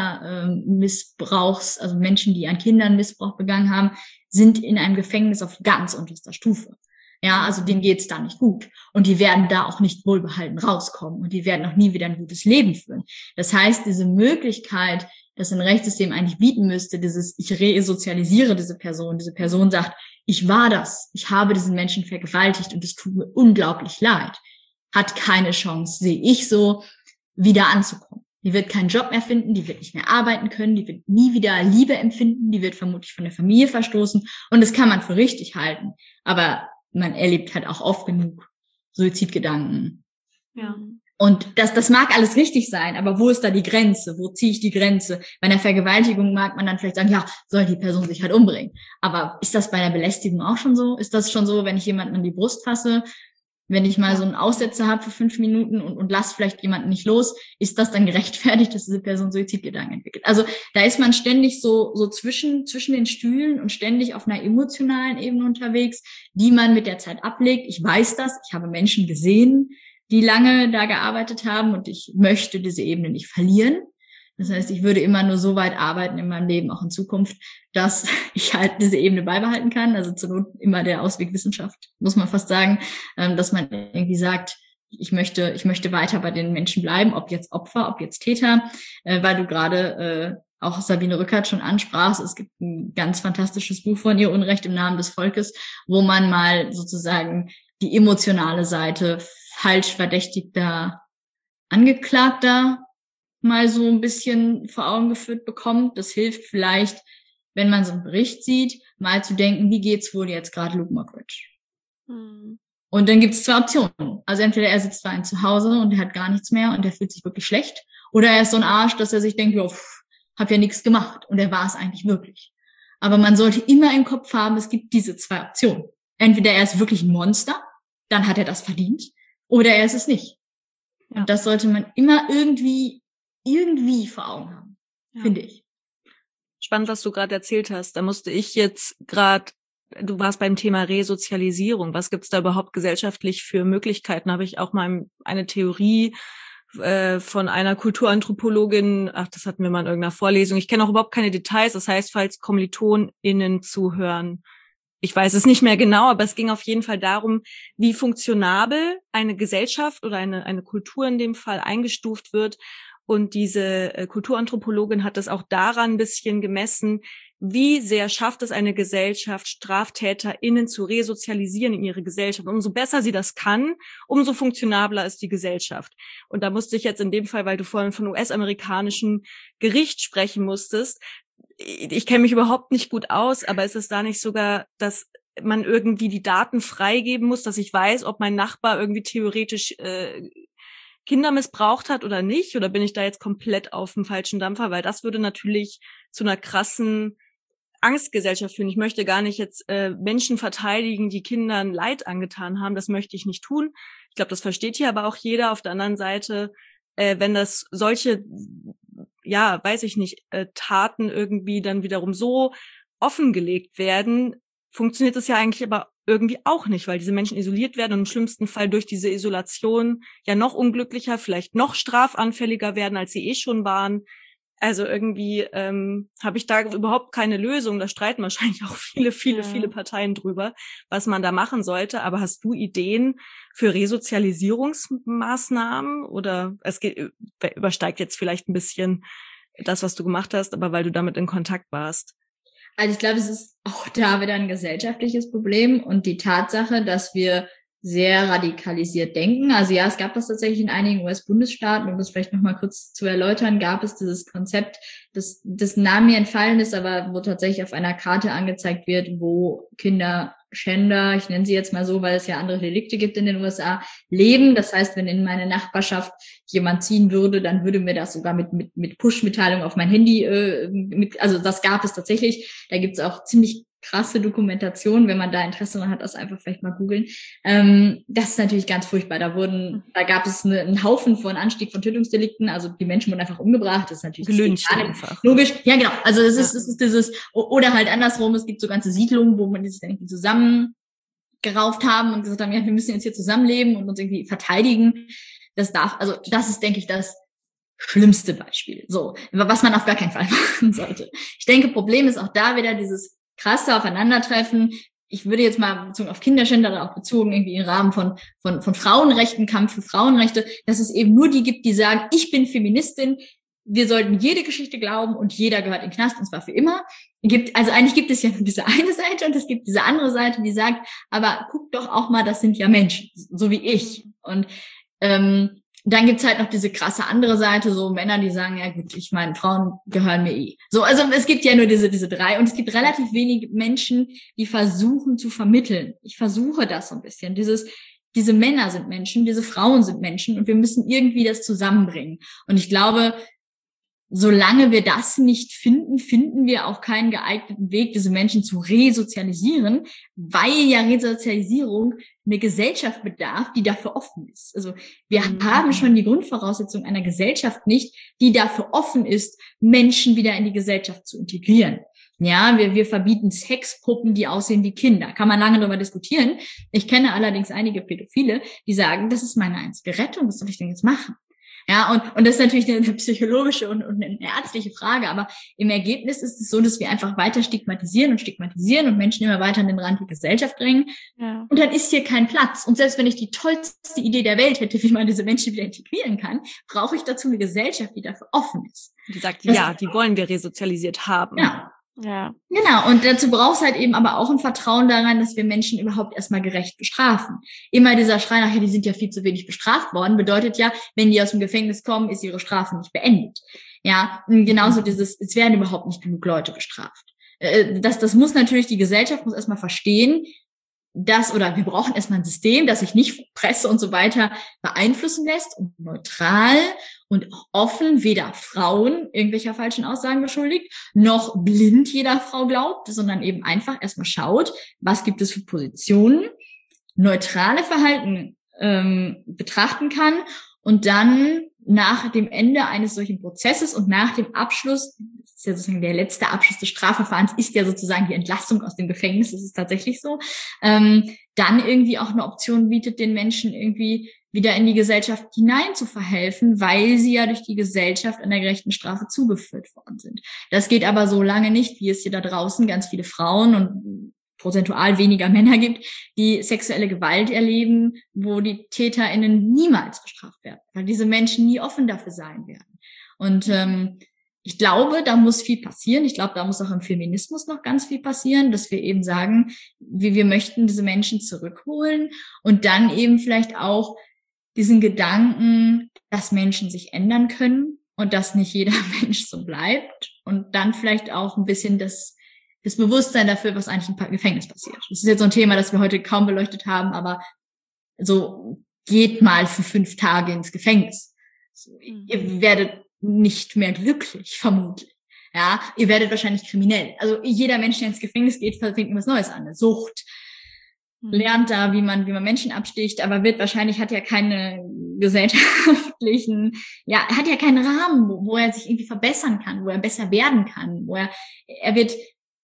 Kindermissbrauchs, also Menschen, die an Kindern Missbrauch begangen haben, sind in einem Gefängnis auf ganz unterster Stufe. Ja, also denen geht's da nicht gut. Und die werden da auch nicht wohlbehalten rauskommen. Und die werden auch nie wieder ein gutes Leben führen. Das heißt, diese Möglichkeit, das ein Rechtssystem eigentlich bieten müsste, ich resozialisiere diese Person sagt, ich war das, ich habe diesen Menschen vergewaltigt und es tut mir unglaublich leid, hat keine Chance, sehe ich so, wieder anzukommen. Die wird keinen Job mehr finden, die wird nicht mehr arbeiten können, die wird nie wieder Liebe empfinden, die wird vermutlich von der Familie verstoßen und das kann man für richtig halten. Aber man erlebt halt auch oft genug Suizidgedanken. Ja. Und das mag alles richtig sein, aber wo ist da die Grenze? Wo ziehe ich die Grenze? Bei einer Vergewaltigung mag man dann vielleicht sagen, ja, soll die Person sich halt umbringen. Aber ist das bei einer Belästigung auch schon so? Ist das schon so, wenn ich jemanden an die Brust fasse? Wenn ich mal so einen Aussetzer habe für 5 Minuten und lass vielleicht jemanden nicht los, ist das dann gerechtfertigt, dass diese Person Suizidgedanken entwickelt? Also da ist man ständig so zwischen den Stühlen und ständig auf einer emotionalen Ebene unterwegs, die man mit der Zeit ablegt. Ich weiß das, ich habe Menschen gesehen, die lange da gearbeitet haben und ich möchte diese Ebene nicht verlieren. Das heißt, ich würde immer nur so weit arbeiten in meinem Leben, auch in Zukunft, dass ich halt diese Ebene beibehalten kann. Also zur Not immer der Ausweg Wissenschaft, muss man fast sagen, dass man irgendwie sagt, ich möchte weiter bei den Menschen bleiben, ob jetzt Opfer, ob jetzt Täter, weil du gerade auch Sabine Rückert schon ansprachst. Es gibt ein ganz fantastisches Buch von ihr, Unrecht im Namen des Volkes, wo man mal sozusagen die emotionale Seite falsch verdächtigter Angeklagter mal so ein bisschen vor Augen geführt bekommt. Das hilft vielleicht, wenn man so einen Bericht sieht, mal zu denken, wie geht's wohl jetzt gerade Luke Mockridge? Und dann gibt's 2 Optionen. Also entweder er sitzt bei ihm zu Hause und er hat gar nichts mehr und er fühlt sich wirklich schlecht, oder er ist so ein Arsch, dass er sich denkt, ja, hab ja nichts gemacht und er war es eigentlich wirklich. Aber man sollte immer im Kopf haben, es gibt diese 2 Optionen. Entweder er ist wirklich ein Monster, dann hat er das verdient, oder er ist es nicht. Ja. Und das sollte man immer irgendwie vor Augen haben, finde ich. Spannend, was du gerade erzählt hast. Da musste ich jetzt du warst beim Thema Resozialisierung. Was gibt's da überhaupt gesellschaftlich für Möglichkeiten? Habe ich auch mal eine Theorie von einer Kulturanthropologin, das hatten wir mal in irgendeiner Vorlesung. Ich kenne auch überhaupt keine Details. Das heißt, falls KommilitonInnen zuhören, ich weiß es nicht mehr genau, aber es ging auf jeden Fall darum, wie funktionabel eine Gesellschaft oder eine Kultur in dem Fall eingestuft wird. Und diese Kulturanthropologin hat das auch daran ein bisschen gemessen, wie sehr schafft es eine Gesellschaft, StraftäterInnen zu resozialisieren in ihre Gesellschaft. Umso besser sie das kann, umso funktionabler ist die Gesellschaft. Und da musste ich jetzt in dem Fall, weil du vorhin von US-amerikanischem Gericht sprechen musstest, ich kenne mich überhaupt nicht gut aus, aber ist es da nicht sogar, dass man irgendwie die Daten freigeben muss, dass ich weiß, ob mein Nachbar irgendwie theoretisch Kinder missbraucht hat oder nicht? Oder bin ich da jetzt komplett auf dem falschen Dampfer? Weil das würde natürlich zu einer krassen Angstgesellschaft führen. Ich möchte gar nicht jetzt Menschen verteidigen, die Kindern Leid angetan haben. Das möchte ich nicht tun. Ich glaube, das versteht hier aber auch jeder. Auf der anderen Seite, wenn das solche ja, weiß ich nicht, Taten irgendwie dann wiederum so offengelegt werden, funktioniert das ja eigentlich aber irgendwie auch nicht, weil diese Menschen isoliert werden und im schlimmsten Fall durch diese Isolation ja noch unglücklicher, vielleicht noch strafanfälliger werden, als sie schon waren. Also irgendwie habe ich da überhaupt keine Lösung. Da streiten wahrscheinlich auch viele Parteien drüber, was man da machen sollte. Aber hast du Ideen für Resozialisierungsmaßnahmen? Oder übersteigt jetzt vielleicht ein bisschen das, was du gemacht hast, aber weil du damit in Kontakt warst? Also ich glaube, es ist auch da wieder ein gesellschaftliches Problem und die Tatsache, dass wir sehr radikalisiert denken. Also ja, es gab das tatsächlich in einigen US-Bundesstaaten, um das vielleicht nochmal kurz zu erläutern, gab es dieses Konzept, das Namen mir entfallen ist, aber wo tatsächlich auf einer Karte angezeigt wird, wo Kinderschänder, ich nenne sie jetzt mal so, weil es ja andere Delikte gibt in den USA, leben. Das heißt, wenn in meine Nachbarschaft jemand ziehen würde, dann würde mir das sogar mit Push-Mitteilung auf mein Handy, also das gab es tatsächlich. Da gibt es auch ziemlich krasse Dokumentation, wenn man da Interesse daran hat, das einfach vielleicht mal googeln. Das ist natürlich ganz furchtbar. Da gab es einen Haufen von Anstieg von Tötungsdelikten, also die Menschen wurden einfach umgebracht, das ist natürlich gelyncht einfach. Logisch, ja genau. Also das ist dieses, oder halt andersrum, es gibt so ganze Siedlungen, wo man sich dann irgendwie zusammengerauft haben und gesagt haben, ja, wir müssen jetzt hier zusammenleben und uns irgendwie verteidigen. Das ist, denke ich, das schlimmste Beispiel. So, was man auf gar keinen Fall machen sollte. Ich denke, Problem ist auch da wieder dieses krasse Aufeinandertreffen. Ich würde jetzt mal bezogen auf Kinderschänder oder auch bezogen irgendwie im Rahmen von Frauenrechten, Kampf für Frauenrechte, dass es eben nur die gibt, die sagen, ich bin Feministin, wir sollten jede Geschichte glauben und jeder gehört in den Knast und zwar für immer. Also eigentlich gibt es ja nur diese eine Seite und es gibt diese andere Seite, die sagt, aber guck doch auch mal, das sind ja Menschen, so wie ich. Und dann gibt's halt noch diese krasse andere Seite, so Männer, die sagen, ja gut, ich meine, Frauen gehören mir eh. So, also es gibt ja nur diese drei und es gibt relativ wenige Menschen, die versuchen zu vermitteln. Ich versuche das so ein bisschen. Diese Männer sind Menschen, diese Frauen sind Menschen und wir müssen irgendwie das zusammenbringen. Und ich glaube, solange wir das nicht finden wir auch keinen geeigneten Weg, diese Menschen zu resozialisieren, weil ja Resozialisierung eine Gesellschaft bedarf, die dafür offen ist. Also wir haben schon die Grundvoraussetzung einer Gesellschaft nicht, die dafür offen ist, Menschen wieder in die Gesellschaft zu integrieren. Ja, wir verbieten Sexpuppen, die aussehen wie Kinder. Kann man lange darüber diskutieren. Ich kenne allerdings einige Pädophile, die sagen, das ist meine einzige Rettung, was soll ich denn jetzt machen? Ja, und das ist natürlich eine psychologische und eine ärztliche Frage, aber im Ergebnis ist es so, dass wir einfach weiter stigmatisieren und Menschen immer weiter an den Rand der Gesellschaft drängen. Ja. Und dann ist hier kein Platz. Und selbst wenn ich die tollste Idee der Welt hätte, wie man diese Menschen wieder integrieren kann, brauche ich dazu eine Gesellschaft, die dafür offen ist. Die sagt, ja, die wollen wir resozialisiert haben. Ja. Genau, und dazu braucht es halt eben aber auch ein Vertrauen daran, dass wir Menschen überhaupt erstmal gerecht bestrafen. Immer dieser Schrei nachher, die sind ja viel zu wenig bestraft worden, bedeutet ja, wenn die aus dem Gefängnis kommen, ist ihre Strafe nicht beendet. Ja, und genauso es werden überhaupt nicht genug Leute bestraft. Das muss natürlich, die Gesellschaft muss erstmal verstehen, wir brauchen erstmal ein System, das sich nicht von Presse und so weiter beeinflussen lässt und neutral und offen weder Frauen irgendwelcher falschen Aussagen beschuldigt, noch blind jeder Frau glaubt, sondern eben einfach erstmal schaut, was gibt es für Positionen, neutrale Verhalten betrachten kann und dann nach dem Ende eines solchen Prozesses und nach dem Abschluss, das ist ja sozusagen der letzte Abschluss des Strafverfahrens, ist ja sozusagen die Entlassung aus dem Gefängnis, das ist tatsächlich so, dann irgendwie auch eine Option bietet, den Menschen irgendwie wieder in die Gesellschaft hinein zu verhelfen, weil sie ja durch die Gesellschaft einer gerechten Strafe zugeführt worden sind. Das geht aber so lange nicht, wie es hier da draußen ganz viele Frauen und prozentual weniger Männer gibt, die sexuelle Gewalt erleben, wo die TäterInnen niemals bestraft werden, weil diese Menschen nie offen dafür sein werden. Und ich glaube, da muss viel passieren. Ich glaube, da muss auch im Feminismus noch ganz viel passieren, dass wir eben sagen, wir möchten diese Menschen zurückholen und dann eben vielleicht auch diesen Gedanken, dass Menschen sich ändern können und dass nicht jeder Mensch so bleibt und dann vielleicht auch ein bisschen das Bewusstsein dafür, was eigentlich im Gefängnis passiert. Das ist jetzt so ein Thema, das wir heute kaum beleuchtet haben, aber so geht mal für 5 Tage ins Gefängnis. So, ihr werdet nicht mehr glücklich, vermutlich. Ja, ihr werdet wahrscheinlich kriminell. Also jeder Mensch, der ins Gefängnis geht, fängt was Neues an. Eine Sucht, lernt da, wie man Menschen absticht, aber hat ja keine gesellschaftlichen, hat ja keinen Rahmen, wo er sich irgendwie verbessern kann, wo er besser werden kann, er wird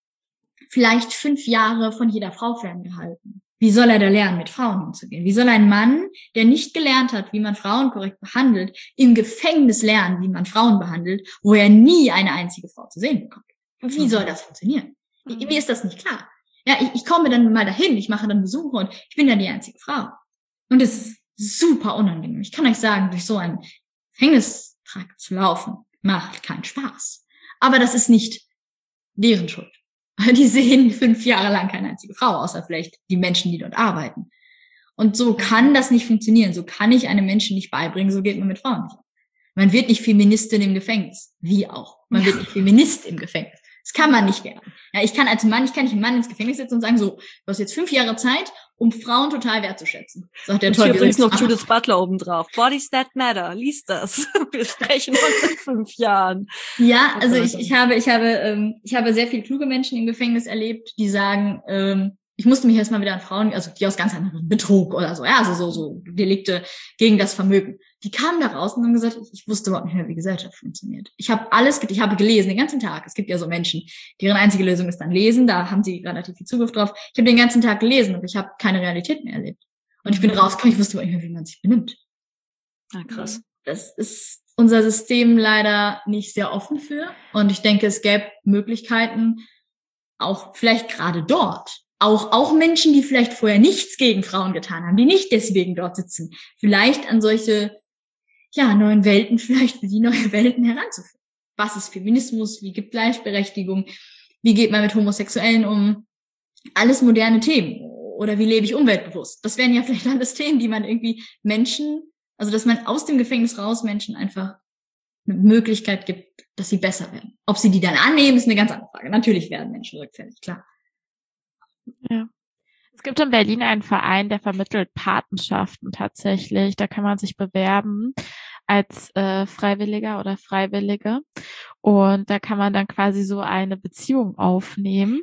vielleicht 5 Jahre von jeder Frau ferngehalten. Wie soll er da lernen, mit Frauen umzugehen? Wie soll ein Mann, der nicht gelernt hat, wie man Frauen korrekt behandelt, im Gefängnis lernen, wie man Frauen behandelt, wo er nie eine einzige Frau zu sehen bekommt? Wie soll das funktionieren? Mir ist das nicht klar. Ja, ich komme dann mal dahin, ich mache dann Besuche und ich bin dann die einzige Frau. Und es ist super unangenehm. Ich kann euch sagen, durch so einen Gefängnistrakt zu laufen, macht keinen Spaß. Aber das ist nicht deren Schuld. Die sehen 5 Jahre lang keine einzige Frau, außer vielleicht die Menschen, die dort arbeiten. Und so kann das nicht funktionieren. So kann ich einem Menschen nicht beibringen, so geht man mit Frauen nicht um. Man wird nicht Feministin im Gefängnis. Wie auch. Man wird nicht Feminist im Gefängnis. Das kann man nicht werden. Ja, ich kann nicht einen Mann ins Gefängnis setzen und sagen, so, du hast jetzt 5 Jahre Zeit, um Frauen total wertzuschätzen. Sagt der toll. Übrigens noch Judith Butler obendrauf. Bodies that matter. Lies das. Wir sprechen uns in 5 Jahren. Ja, also ich habe sehr viele kluge Menschen im Gefängnis erlebt, die sagen, ich musste mich erstmal wieder an Frauen, also die aus ganz anderen Betrug oder so, ja, also so Delikte gegen das Vermögen. Die kamen da raus und haben gesagt, ich wusste überhaupt nicht mehr, wie Gesellschaft funktioniert. Ich habe gelesen den ganzen Tag. Es gibt ja so Menschen, deren einzige Lösung ist dann lesen. Da haben sie relativ viel Zugriff drauf. Ich habe den ganzen Tag gelesen, aber ich habe keine Realität mehr erlebt. Und ich bin rausgekommen, ich wusste überhaupt nicht mehr, wie man sich benimmt. Ah, krass. Das ist unser System leider nicht sehr offen für. Und ich denke, es gäbe Möglichkeiten, auch vielleicht gerade dort, auch Menschen, die vielleicht vorher nichts gegen Frauen getan haben, die nicht deswegen dort sitzen, vielleicht an solche neuen Welten, vielleicht für die neue Welten heranzuführen. Was ist Feminismus? Wie gibt Gleichberechtigung? Wie geht man mit Homosexuellen um? Alles moderne Themen. Oder wie lebe ich umweltbewusst? Das wären ja vielleicht alles Themen, die man irgendwie dass man aus dem Gefängnis raus Menschen einfach eine Möglichkeit gibt, dass sie besser werden. Ob sie die dann annehmen, ist eine ganz andere Frage. Natürlich werden Menschen rückfällig, klar. Ja. Es gibt in Berlin einen Verein, der vermittelt Patenschaften tatsächlich. Da kann man sich bewerben als Freiwilliger oder Freiwillige. Und da kann man dann quasi so eine Beziehung aufnehmen.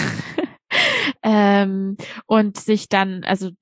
Und sich dann,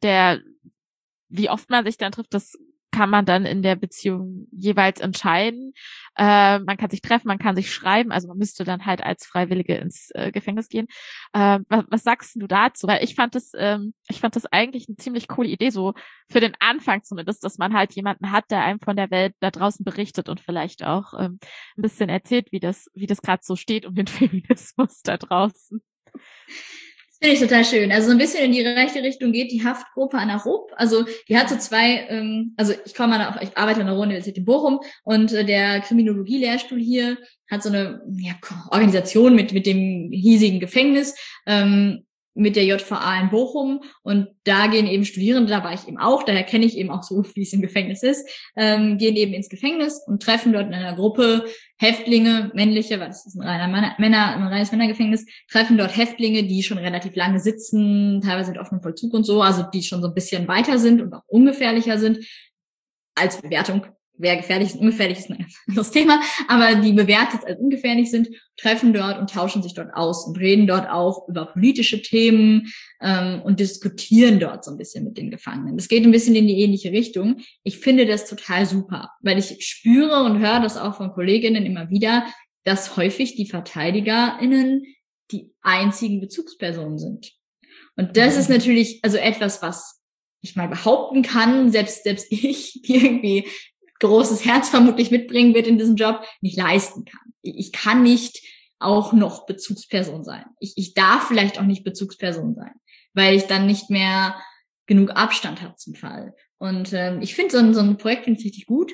wie oft man sich dann trifft, das kann man dann in der Beziehung jeweils entscheiden. Man kann sich treffen, man kann sich schreiben, also man müsste dann halt als Freiwillige ins Gefängnis gehen. Was sagst du dazu? Weil ich fand das eigentlich eine ziemlich coole Idee, so für den Anfang zumindest, dass man halt jemanden hat, der einem von der Welt da draußen berichtet und vielleicht auch ein bisschen erzählt, wie das gerade so steht um den Feminismus da draußen. Das finde ich total schön. Also so ein bisschen in die rechte Richtung geht die Haftgruppe Anarob. Also die hat so zwei, ich arbeite an der Ruhr-Universität in Bochum und der Kriminologie-Lehrstuhl hier hat so eine Organisation mit dem hiesigen Gefängnis, mit der JVA in Bochum, und da gehen eben Studierende, da war ich eben auch, daher kenne ich eben auch so, wie es im Gefängnis ist, gehen eben ins Gefängnis und treffen dort in einer Gruppe Häftlinge, männliche, weil das ist ein reines Männergefängnis, treffen dort Häftlinge, die schon relativ lange sitzen, teilweise mit offenem Vollzug und so, also die schon so ein bisschen weiter sind und auch ungefährlicher sind als Bewertung. Wer gefährlich ist, ungefährlich ist ein ganz anderes Thema, aber die bewertet als ungefährlich sind, treffen dort und tauschen sich dort aus und reden dort auch über politische Themen und diskutieren dort so ein bisschen mit den Gefangenen. Das geht ein bisschen in die ähnliche Richtung. Ich finde das total super, weil ich spüre und höre das auch von Kolleginnen immer wieder, dass häufig die VerteidigerInnen die einzigen Bezugspersonen sind. Und das ist natürlich also etwas, was ich mal behaupten kann, selbst ich, die irgendwie großes Herz vermutlich mitbringen wird in diesem Job, nicht leisten kann. Ich kann nicht auch noch Bezugsperson sein. Ich darf vielleicht auch nicht Bezugsperson sein, weil ich dann nicht mehr genug Abstand habe zum Fall. Und ich finde so ein Projekt finde ich richtig gut.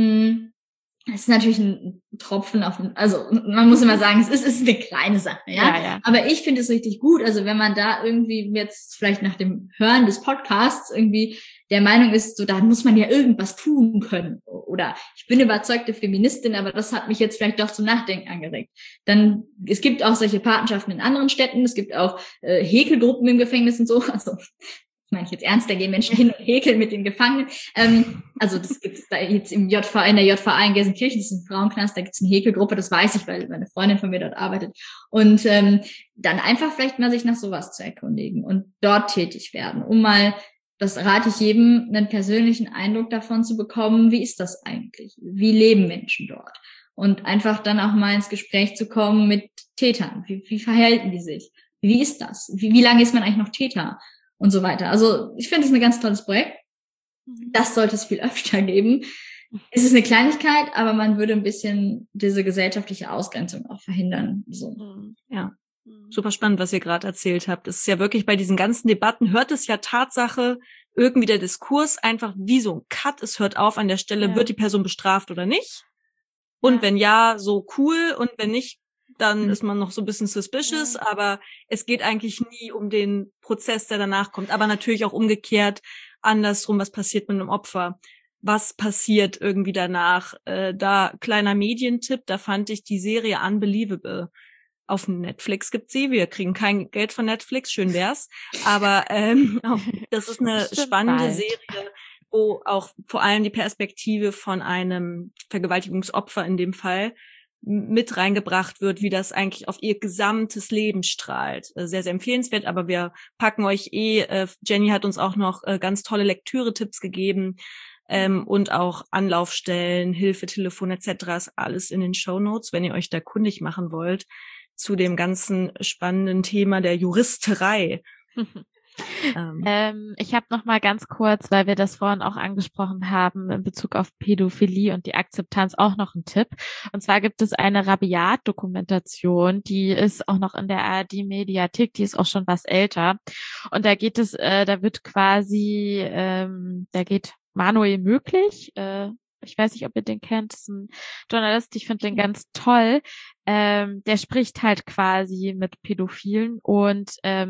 Es ist natürlich ein Tropfen also man muss immer sagen, es ist eine kleine Sache, ja. Aber ich finde es richtig gut. Also wenn man da irgendwie jetzt vielleicht nach dem Hören des Podcasts irgendwie der Meinung ist, so da muss man ja irgendwas tun können. Oder ich bin überzeugte Feministin, aber das hat mich jetzt vielleicht doch zum Nachdenken angeregt. Dann, es gibt auch solche Patenschaften in anderen Städten. Es gibt auch Häkelgruppen im Gefängnis und so. Also meine ich jetzt ernst, da gehen Menschen hin und häkeln mit den Gefangenen. Also das gibt's da jetzt in der JVA in Gelsenkirchen, das ist ein Frauenknast, da gibt's eine Häkelgruppe, das weiß ich, weil meine Freundin von mir dort arbeitet. Und dann einfach vielleicht mal sich nach sowas zu erkundigen und dort tätig werden, um mal, das rate ich jedem, einen persönlichen Eindruck davon zu bekommen, wie ist das eigentlich? Wie leben Menschen dort? Und einfach dann auch mal ins Gespräch zu kommen mit Tätern. Wie verhalten die sich? Wie ist das? Wie lange ist man eigentlich noch Täter? Und so weiter. Also ich finde es ein ganz tolles Projekt. Das sollte es viel öfter geben. Es ist eine Kleinigkeit, aber man würde ein bisschen diese gesellschaftliche Ausgrenzung auch verhindern. So. Ja, super spannend, was ihr gerade erzählt habt. Es ist ja wirklich bei diesen ganzen Debatten, hört es ja Tatsache irgendwie der Diskurs einfach wie so ein Cut. Es hört auf an der Stelle, wird die Person bestraft oder nicht? Und wenn ja, so cool. Und wenn nicht, dann ist man noch so ein bisschen suspicious, aber es geht eigentlich nie um den Prozess, der danach kommt. Aber natürlich auch umgekehrt, andersrum, was passiert mit einem Opfer? Was passiert irgendwie danach? Da kleiner Medientipp, da fand ich die Serie Unbelievable. Auf Netflix gibt's sie, wir kriegen kein Geld von Netflix, schön wär's. Aber das ist eine spannende Serie, wo auch vor allem die Perspektive von einem Vergewaltigungsopfer in dem Fall mit reingebracht wird, wie das eigentlich auf ihr gesamtes Leben strahlt. Sehr, sehr empfehlenswert, aber wir packen euch Jenny hat uns auch noch ganz tolle Lektüre-Tipps gegeben und auch Anlaufstellen, Hilfetelefon etc. ist alles in den Shownotes, wenn ihr euch da kundig machen wollt zu dem ganzen spannenden Thema der Juristerei. Ich habe noch mal ganz kurz, weil wir das vorhin auch angesprochen haben, in Bezug auf Pädophilie und die Akzeptanz auch noch einen Tipp. Und zwar gibt es eine Rabiat-Dokumentation, die ist auch noch in der ARD-Mediathek, die ist auch schon was älter. Und da geht es, da wird quasi, da geht Manuel Möglich, ich weiß nicht, ob ihr den kennt, das ist ein Journalist, ich finde den ganz toll. Der spricht halt quasi mit Pädophilen und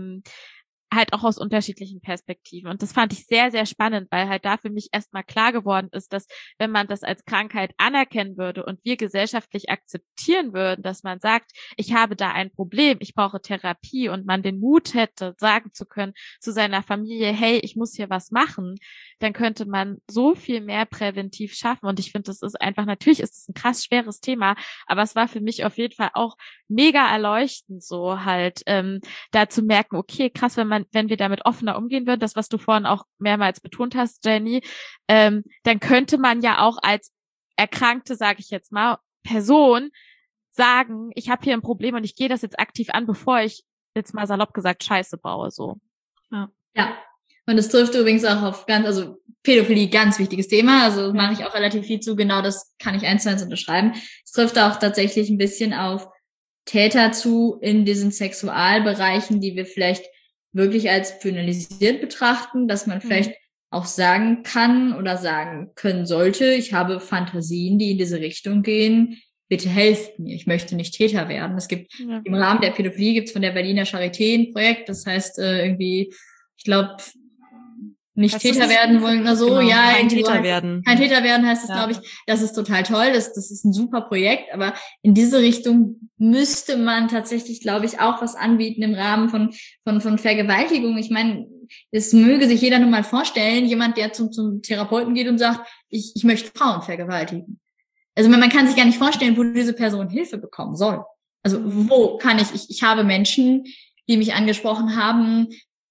halt auch aus unterschiedlichen Perspektiven. Und das fand ich sehr, sehr spannend, weil halt da für mich erstmal klar geworden ist, dass wenn man das als Krankheit anerkennen würde und wir gesellschaftlich akzeptieren würden, dass man sagt, ich habe da ein Problem, ich brauche Therapie und man den Mut hätte, sagen zu können zu seiner Familie, hey, ich muss hier was machen, dann könnte man so viel mehr präventiv schaffen. Und ich finde, das ist einfach, natürlich ist es ein krass schweres Thema, aber es war für mich auf jeden Fall auch mega erleuchtend, so halt da zu merken, okay, krass, wenn wir damit offener umgehen würden, das, was du vorhin auch mehrmals betont hast, Jenny, dann könnte man ja auch als erkrankte, sage ich jetzt mal, Person sagen, ich habe hier ein Problem und ich gehe das jetzt aktiv an, bevor ich jetzt mal salopp gesagt Scheiße baue, so. Ja. Und es trifft übrigens auch auf also Pädophilie, ganz wichtiges Thema, also mache ich auch relativ viel zu, genau das kann ich 1:1 unterschreiben. Es trifft auch tatsächlich ein bisschen auf Täter zu in diesen Sexualbereichen, die wir vielleicht wirklich als kriminalisiert betrachten, dass man vielleicht auch sagen kann oder sagen können sollte, ich habe Fantasien, die in diese Richtung gehen, bitte helft mir, ich möchte nicht Täter werden. Es gibt im Rahmen der Pädophilie gibt's von der Berliner Charité ein Projekt, das heißt irgendwie, ich glaube, nicht Täter werden wollen oder so, genau, ja. Kein Täter werden. Kein Täter werden heißt es, glaube ich. Das ist total toll, das ist ein super Projekt, aber in diese Richtung müsste man tatsächlich, glaube ich, auch was anbieten im Rahmen von Vergewaltigung. Ich meine, es möge sich jeder nur mal vorstellen, jemand, der zum Therapeuten geht und sagt, ich möchte Frauen vergewaltigen. Also man kann sich gar nicht vorstellen, wo diese Person Hilfe bekommen soll. Also wo kann ich habe Menschen, die mich angesprochen haben,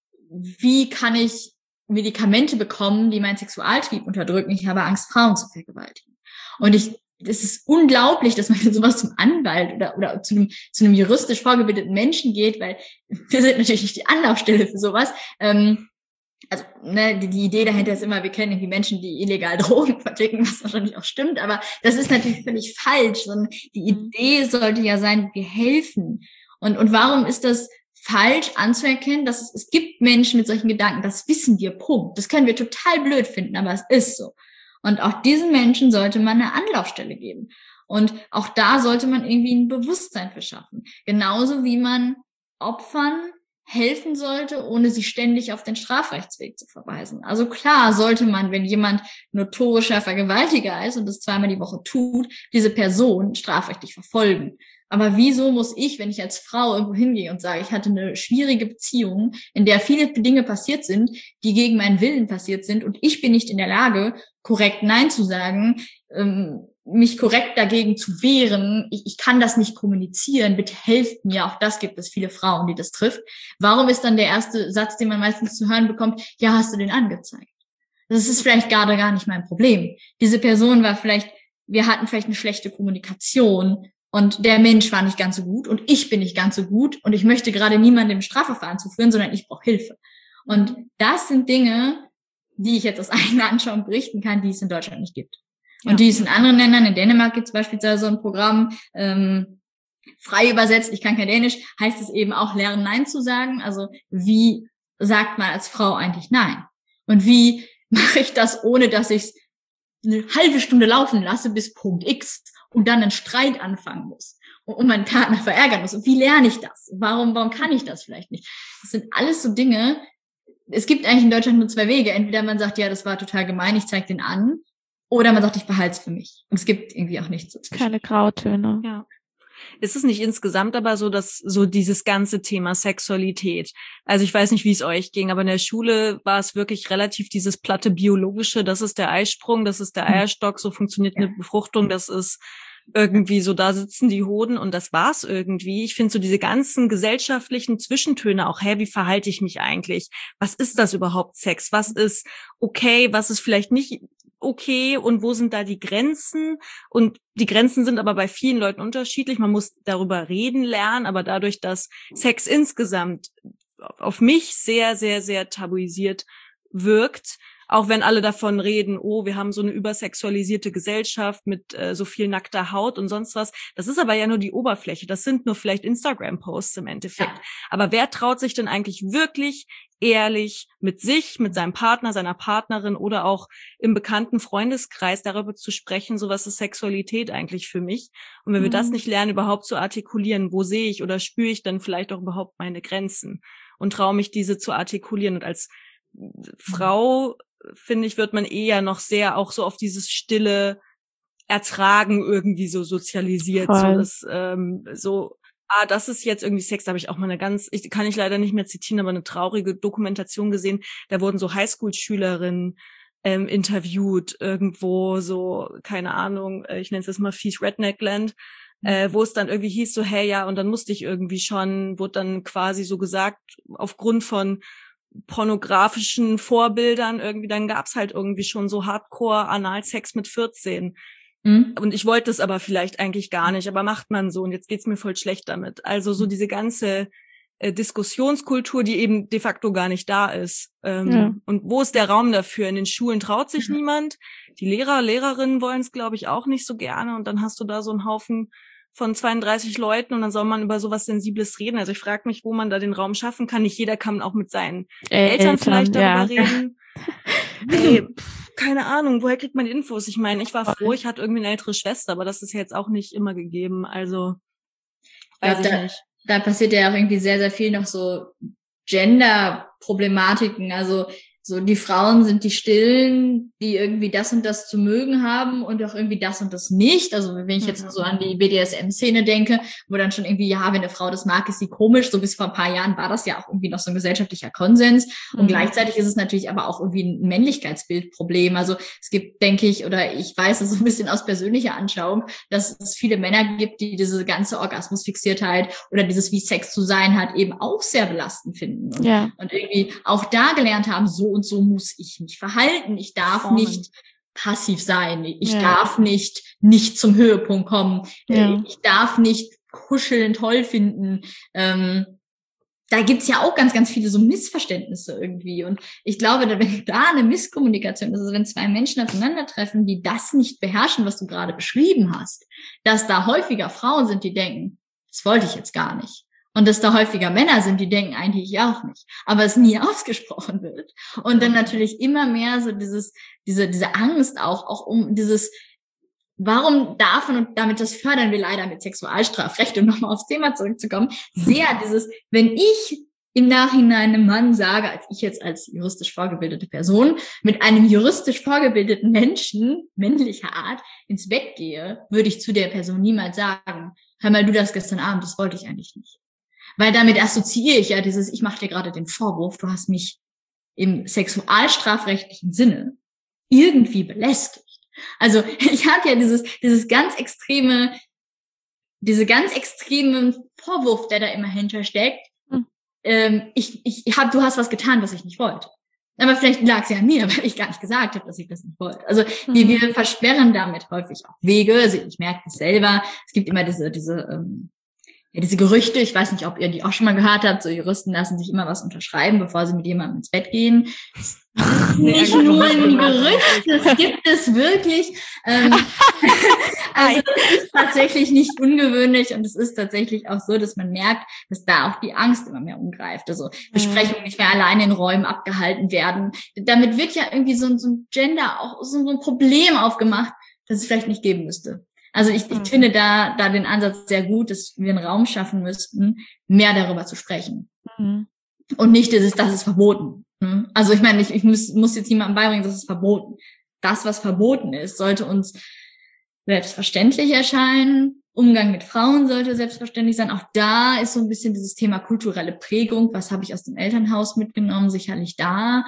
wie kann ich Medikamente bekommen, die meinen Sexualtrieb unterdrücken. Ich habe Angst, Frauen zu vergewaltigen. Und es ist unglaublich, dass man sowas zum Anwalt oder zu einem juristisch vorgebildeten Menschen geht, weil wir sind natürlich nicht die Anlaufstelle für sowas. Also die Idee dahinter ist immer, wir kennen irgendwie Menschen, die illegal Drogen verticken, was wahrscheinlich auch stimmt, aber das ist natürlich völlig falsch. Sondern die Idee sollte ja sein, wir helfen. Und warum ist das falsch anzuerkennen, dass es gibt Menschen mit solchen Gedanken, das wissen wir, Punkt. Das können wir total blöd finden, aber es ist so. Und auch diesen Menschen sollte man eine Anlaufstelle geben. Und auch da sollte man irgendwie ein Bewusstsein für schaffen. Genauso wie man Opfern helfen sollte, ohne sie ständig auf den Strafrechtsweg zu verweisen. Also klar sollte man, wenn jemand notorischer Vergewaltiger ist und das 2-mal die Woche tut, diese Person strafrechtlich verfolgen. Aber wieso muss ich, wenn ich als Frau irgendwo hingehe und sage, ich hatte eine schwierige Beziehung, in der viele Dinge passiert sind, die gegen meinen Willen passiert sind und ich bin nicht in der Lage, korrekt Nein zu sagen, mich korrekt dagegen zu wehren, ich kann das nicht kommunizieren, bitte helft mir, auch das gibt es viele Frauen, die das trifft. Warum ist dann der erste Satz, den man meistens zu hören bekommt, ja, hast du den angezeigt? Das ist vielleicht gerade gar nicht mein Problem. Diese Person wir hatten vielleicht eine schlechte Kommunikation und der Mensch war nicht ganz so gut und ich bin nicht ganz so gut und ich möchte gerade niemandem Strafverfahren zuführen, sondern ich brauche Hilfe. Und das sind Dinge, die ich jetzt aus eigener Anschauung berichten kann, die es in Deutschland nicht gibt. Und die es in anderen Ländern, in Dänemark gibt es beispielsweise so ein Programm, frei übersetzt, ich kann kein Dänisch, heißt es eben auch lernen, Nein zu sagen. Also wie sagt man als Frau eigentlich Nein? Und wie mache ich das, ohne dass ich es eine halbe Stunde laufen lasse bis Punkt X und dann einen Streit anfangen muss und meinen Partner verärgern muss? Und wie lerne ich das? Warum kann ich das vielleicht nicht? Das sind alles so Dinge. Es gibt eigentlich in Deutschland nur zwei Wege. Entweder man sagt, ja, das war total gemein, ich zeige den an. Oder man sagt, ich behalte es für mich. Und es gibt irgendwie auch nichts dazwischen. Keine Grautöne. Ja. Ist es nicht insgesamt aber so, dass so dieses ganze Thema Sexualität, also ich weiß nicht, wie es euch ging, aber in der Schule war es wirklich relativ dieses platte Biologische, das ist der Eisprung, das ist der Eierstock, so funktioniert eine Befruchtung, das ist irgendwie so, da sitzen die Hoden und das war's irgendwie. Ich finde so diese ganzen gesellschaftlichen Zwischentöne auch, wie verhalte ich mich eigentlich? Was ist das überhaupt Sex? Was ist okay? Was ist vielleicht nicht okay und wo sind da die Grenzen? Und die Grenzen sind aber bei vielen Leuten unterschiedlich. Man muss darüber reden lernen, aber dadurch, dass Sex insgesamt auf mich sehr, sehr, sehr tabuisiert wirkt, auch wenn alle davon reden, oh, wir haben so eine übersexualisierte Gesellschaft mit so viel nackter Haut und sonst was. Das ist aber ja nur die Oberfläche. Das sind nur vielleicht Instagram-Posts im Endeffekt. Ja. Aber wer traut sich denn eigentlich wirklich ehrlich mit sich, mit seinem Partner, seiner Partnerin oder auch im bekannten Freundeskreis darüber zu sprechen, so was ist Sexualität eigentlich für mich? Und wenn wir das nicht lernen, überhaupt zu artikulieren, wo sehe ich oder spüre ich dann vielleicht auch überhaupt meine Grenzen und traue mich, diese zu artikulieren. Und als Frau, finde ich, wird man eher noch sehr auch so auf dieses stille Ertragen irgendwie so sozialisiert. Voll. So das, das ist jetzt irgendwie Sex. Da habe ich auch mal kann ich leider nicht mehr zitieren, aber eine traurige Dokumentation gesehen. Da wurden so Highschool-Schülerinnen interviewt, irgendwo so, keine Ahnung, ich nenne es jetzt mal fies Redneckland, wo es dann irgendwie hieß so, hey, ja, und dann musste ich irgendwie schon, wurde dann quasi so gesagt, aufgrund von pornografischen Vorbildern irgendwie, dann gab's halt irgendwie schon so Hardcore-Analsex mit 14. Und ich wollte es aber vielleicht eigentlich gar nicht, aber macht man so und jetzt geht's mir voll schlecht damit. Also so diese ganze Diskussionskultur, die eben de facto gar nicht da ist. Und wo ist der Raum dafür? In den Schulen traut sich niemand. Die Lehrerinnen wollen es, glaube ich, auch nicht so gerne. Und dann hast du da so einen Haufen von 32 Leuten und dann soll man über sowas Sensibles reden. Also ich frage mich, wo man da den Raum schaffen kann. Nicht jeder kann auch mit seinen Eltern vielleicht darüber reden. Ey, keine Ahnung, woher kriegt man die Infos? Ich meine, ich war froh, ich hatte irgendwie eine ältere Schwester, aber das ist jetzt auch nicht immer gegeben. Also weiß ich nicht. Da passiert ja auch irgendwie sehr, sehr viel noch so Gender-Problematiken. Also so die Frauen sind die Stillen, die irgendwie das und das zu mögen haben und auch irgendwie das und das nicht. Also wenn ich jetzt so an die BDSM-Szene denke, wo dann schon irgendwie, ja, wenn eine Frau das mag, ist sie komisch. So bis vor ein paar Jahren war das ja auch irgendwie noch so ein gesellschaftlicher Konsens. Und gleichzeitig ist es natürlich aber auch irgendwie ein Männlichkeitsbildproblem. Also es gibt, denke ich, oder ich weiß es so ein bisschen aus persönlicher Anschauung, dass es viele Männer gibt, die diese ganze Orgasmusfixiertheit oder dieses, wie Sex zu sein hat, eben auch sehr belastend finden. Und irgendwie auch da gelernt haben, so und so muss ich mich verhalten. Ich darf nicht passiv sein. Ich darf nicht zum Höhepunkt kommen. Ich darf nicht kuscheln toll finden. Da gibt's ja auch ganz, ganz viele so Missverständnisse irgendwie. Und ich glaube, wenn da eine Misskommunikation ist, also wenn zwei Menschen aufeinandertreffen, die das nicht beherrschen, was du gerade beschrieben hast, dass da häufiger Frauen sind, die denken, das wollte ich jetzt gar nicht. Und dass da häufiger Männer sind, die denken eigentlich ich auch nicht, aber es nie ausgesprochen wird. Und dann natürlich immer mehr so diese Angst auch um dieses, warum darf man, und damit das fördern wir leider mit Sexualstrafrecht, um nochmal aufs Thema zurückzukommen, sehr dieses, wenn ich im Nachhinein einem Mann sage, als ich jetzt als juristisch vorgebildete Person mit einem juristisch vorgebildeten Menschen männlicher Art ins Bett gehe, würde ich zu der Person niemals sagen, hör mal, du das gestern Abend, das wollte ich eigentlich nicht. Weil damit assoziiere ich ja ich mache dir gerade den Vorwurf, du hast mich im sexualstrafrechtlichen Sinne irgendwie belästigt. Also ich habe ja diese ganz extremen Vorwurf, der da immer hintersteckt. Du hast was getan, was ich nicht wollte. Aber vielleicht lag es ja an mir, weil ich gar nicht gesagt habe, dass ich das nicht wollte. Also wir versperren damit häufig auch Wege. Also ich merke das selber. Es gibt immer diese Gerüchte. Ich weiß nicht, ob ihr die auch schon mal gehört habt. So Juristen lassen sich immer was unterschreiben, bevor sie mit jemandem ins Bett gehen. Das ist nicht nur ein Gerücht, das gibt es wirklich. Also es ist tatsächlich nicht ungewöhnlich und es ist tatsächlich auch so, dass man merkt, dass da auch die Angst immer mehr umgreift. Also Besprechungen nicht mehr alleine in Räumen abgehalten werden. Damit wird ja irgendwie so ein Gender, auch so ein Problem aufgemacht, das es vielleicht nicht geben müsste. Also ich finde da den Ansatz sehr gut, dass wir einen Raum schaffen müssten, mehr darüber zu sprechen. Und nicht das ist verboten. Also ich meine, ich muss jetzt niemandem beibringen, das ist verboten. Das, was verboten ist, sollte uns selbstverständlich erscheinen. Umgang mit Frauen sollte selbstverständlich sein. Auch da ist so ein bisschen dieses Thema kulturelle Prägung. Was habe ich aus dem Elternhaus mitgenommen? Sicherlich da.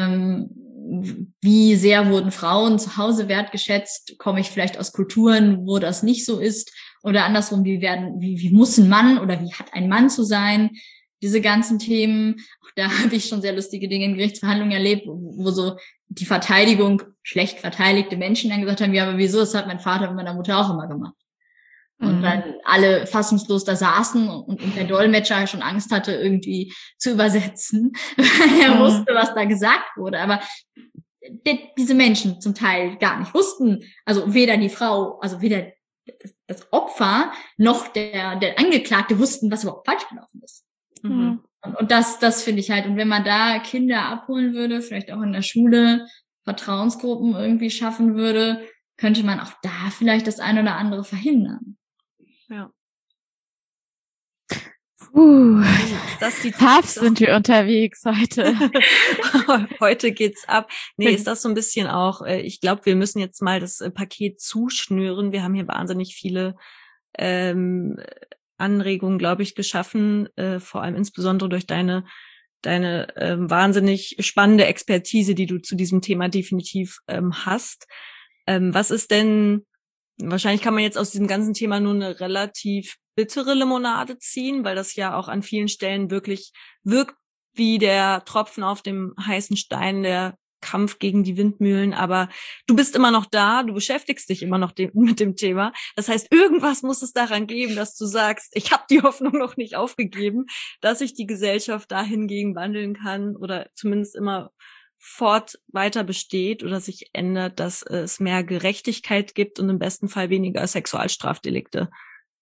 Wie sehr wurden Frauen zu Hause wertgeschätzt? Komme ich vielleicht aus Kulturen, wo das nicht so ist? Oder andersrum, wie muss ein Mann oder wie hat ein Mann zu sein? Diese ganzen Themen, auch da habe ich schon sehr lustige Dinge in Gerichtsverhandlungen erlebt, wo so die Verteidigung, schlecht verteidigte Menschen dann gesagt haben, ja, aber wieso, das hat mein Vater mit meiner Mutter auch immer gemacht. Und dann alle fassungslos da saßen und der Dolmetscher schon Angst hatte, irgendwie zu übersetzen, weil er wusste, was da gesagt wurde. Aber diese Menschen zum Teil gar nicht wussten, also weder die Frau, also weder das Opfer noch der Angeklagte wussten, was überhaupt falsch gelaufen ist. Und das finde ich halt. Und wenn man da Kinder abholen würde, vielleicht auch in der Schule Vertrauensgruppen irgendwie schaffen würde, könnte man auch da vielleicht das eine oder andere verhindern. Ja. Tough sind wir unterwegs heute. Heute geht's ab. Nee, ist das so ein bisschen auch, ich glaube, wir müssen jetzt mal das Paket zuschnüren. Wir haben hier wahnsinnig viele Anregungen, glaube ich, geschaffen, vor allem insbesondere durch deine wahnsinnig spannende Expertise, die du zu diesem Thema definitiv hast. Was ist denn, wahrscheinlich kann man jetzt aus diesem ganzen Thema nur eine relativ bittere Limonade ziehen, weil das ja auch an vielen Stellen wirklich wirkt wie der Tropfen auf dem heißen Stein, der Kampf gegen die Windmühlen, aber du bist immer noch da, du beschäftigst dich immer noch mit dem Thema. Das heißt, irgendwas muss es daran geben, dass du sagst, ich habe die Hoffnung noch nicht aufgegeben, dass sich die Gesellschaft dahingegen wandeln kann oder zumindest immer weiter besteht oder sich ändert, dass es mehr Gerechtigkeit gibt und im besten Fall weniger Sexualstrafdelikte.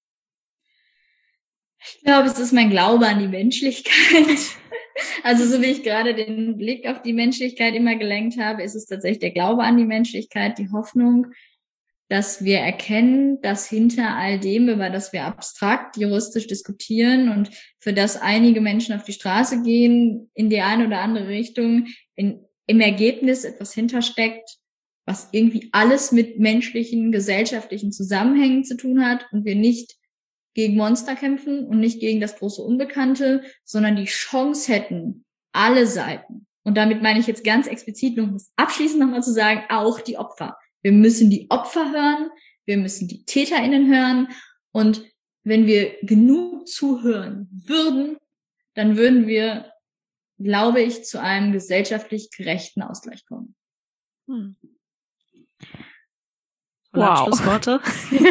Ich glaube, es ist mein Glaube an die Menschlichkeit. Also so wie ich gerade den Blick auf die Menschlichkeit immer gelenkt habe, ist es tatsächlich der Glaube an die Menschlichkeit, die Hoffnung, dass wir erkennen, dass hinter all dem, über das wir abstrakt, juristisch diskutieren und für das einige Menschen auf die Straße gehen, in die eine oder andere Richtung, im Ergebnis etwas hintersteckt, was irgendwie alles mit menschlichen, gesellschaftlichen Zusammenhängen zu tun hat und wir nicht gegen Monster kämpfen und nicht gegen das große Unbekannte, sondern die Chance hätten, alle Seiten, und damit meine ich jetzt ganz explizit, um das abschließend nochmal zu sagen, auch die Opfer. Wir müssen die Opfer hören, wir müssen die TäterInnen hören und wenn wir genug zuhören würden, dann würden wir, glaube ich, zu einem gesellschaftlich gerechten Ausgleich kommen. Wow. Abschlussworte.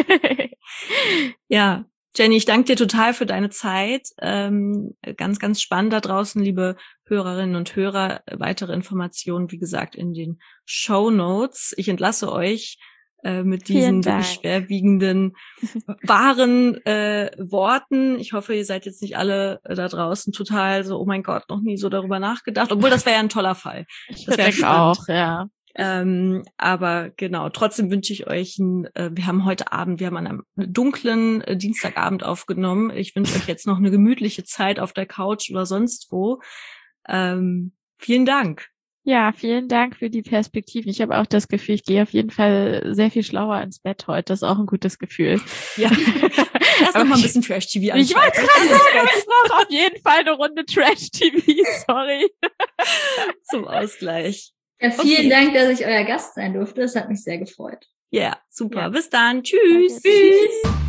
Ja. Jenny, ich danke dir total für deine Zeit. Ganz, ganz spannend da draußen, liebe Hörerinnen und Hörer. Weitere Informationen, wie gesagt, in den Shownotes. Ich entlasse euch mit diesen wirklich schwerwiegenden, wahren Worten. Ich hoffe, ihr seid jetzt nicht alle da draußen total so, oh mein Gott, noch nie so darüber nachgedacht. Obwohl, das wäre ja ein toller Fall. Das wäre auch, ja. Aber genau, trotzdem wünsche ich euch wir haben an einem dunklen Dienstagabend aufgenommen. Ich wünsche euch jetzt noch eine gemütliche Zeit auf der Couch oder sonst wo. Vielen Dank. Ja, vielen Dank für die Perspektiven. Ich habe auch das Gefühl, ich gehe auf jeden Fall sehr viel schlauer ins Bett heute. Das ist auch ein gutes Gefühl. Ja, erst noch mal ein bisschen Trash-TV anschauen. Ich wollte gerade sagen, es braucht auf jeden Fall eine Runde Trash-TV, sorry. Zum Ausgleich. Ja, vielen Dank, dass ich euer Gast sein durfte. Das hat mich sehr gefreut. Ja, super. Ja. Bis dann. Tschüss. Danke. Tschüss.